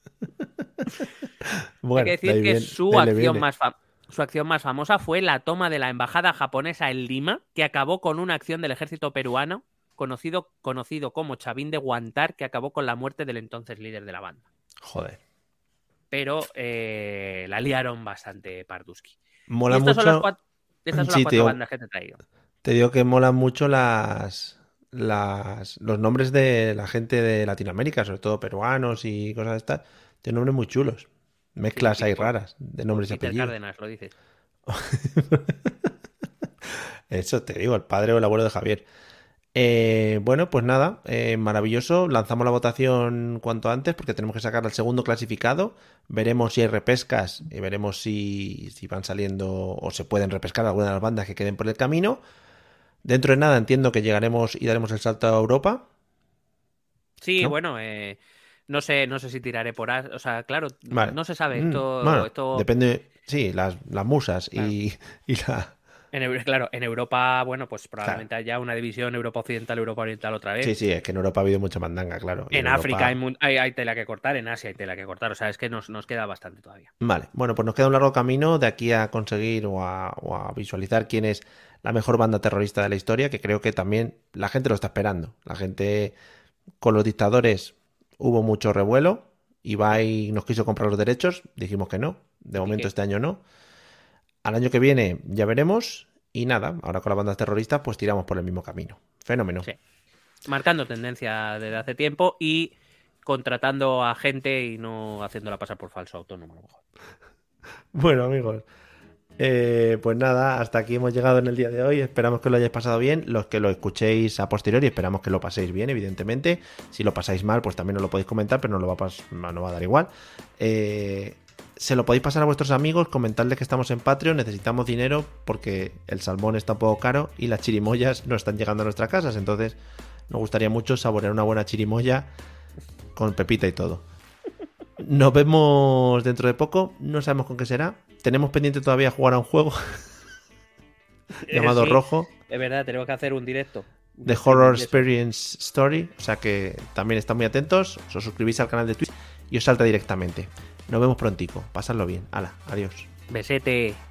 Bueno, Hay que decir de ahí que viene- su de ahí le acción, viene. su acción más famosa fue la toma de la embajada japonesa en Lima, que acabó con una acción del ejército peruano, conocido como Chavín de Guantar, que acabó con la muerte del entonces líder de la banda. Joder. Pero la liaron bastante Parduski. Mola Y estas mucho. son las cuatro, Sí, tío. bandas que te he traído. Te digo que molan mucho los nombres de la gente de Latinoamérica, sobre todo peruanos y cosas de estas. Tienen nombres muy chulos. Mezclas Sí, ahí por- raras de nombres y Peter apellidos. Cárdenas, lo dices. Eso te digo, el padre o el abuelo de Javier. Bueno, pues nada, maravilloso. Lanzamos la votación cuanto antes porque tenemos que sacar al segundo clasificado. Veremos si hay repescas y veremos si van saliendo o se pueden repescar algunas de las bandas que queden por el camino. Dentro de nada entiendo que llegaremos y daremos el salto a Europa. Sí, ¿No? bueno, no sé si tiraré por o sea, claro, Vale. no se sabe. Bueno, Esto depende. Sí, las musas y la. claro, en Europa, bueno, pues probablemente haya una división Europa Occidental, Europa Oriental otra vez. Sí, sí, es que en Europa ha habido mucha mandanga, claro. Y En Europa- África hay tela que cortar, en Asia hay tela que cortar, o sea, es que nos queda bastante todavía. Vale, bueno, pues nos queda un largo camino de aquí a conseguir o a visualizar quién es la mejor banda terrorista de la historia, que creo que también la gente lo está esperando. La gente con los dictadores hubo mucho revuelo. Ibai nos quiso comprar los derechos, dijimos que no. De momento qué? este año no. Al año que viene ya veremos. Y nada, ahora con las bandas terroristas pues tiramos por el mismo camino. Fenómeno. Sí. Marcando tendencia desde hace tiempo y contratando a gente y no haciéndola pasar por falso autónomo, a lo mejor. Bueno, amigos, pues nada, hasta aquí hemos llegado en el día de hoy. Esperamos que lo hayáis pasado bien. Los que lo escuchéis a posteriori, esperamos que lo paséis bien, evidentemente. Si lo pasáis mal, pues también os lo podéis comentar, pero no va a dar igual. se lo podéis pasar a vuestros amigos, comentarles que estamos en Patreon, necesitamos dinero porque el salmón está un poco caro y las chirimoyas no están llegando a nuestras casas, entonces nos gustaría mucho saborear una buena chirimoya con pepita y todo. Nos vemos dentro de poco, no sabemos con qué será. Tenemos pendiente todavía jugar a un juego llamado Sí, Rojo, es verdad, tenemos que hacer un directo. The Horror Experience Story, o sea que también estad muy atentos, os suscribís al canal de Twitch y os salta directamente. Nos vemos prontico, pasadlo bien. Hala, adiós. Besete.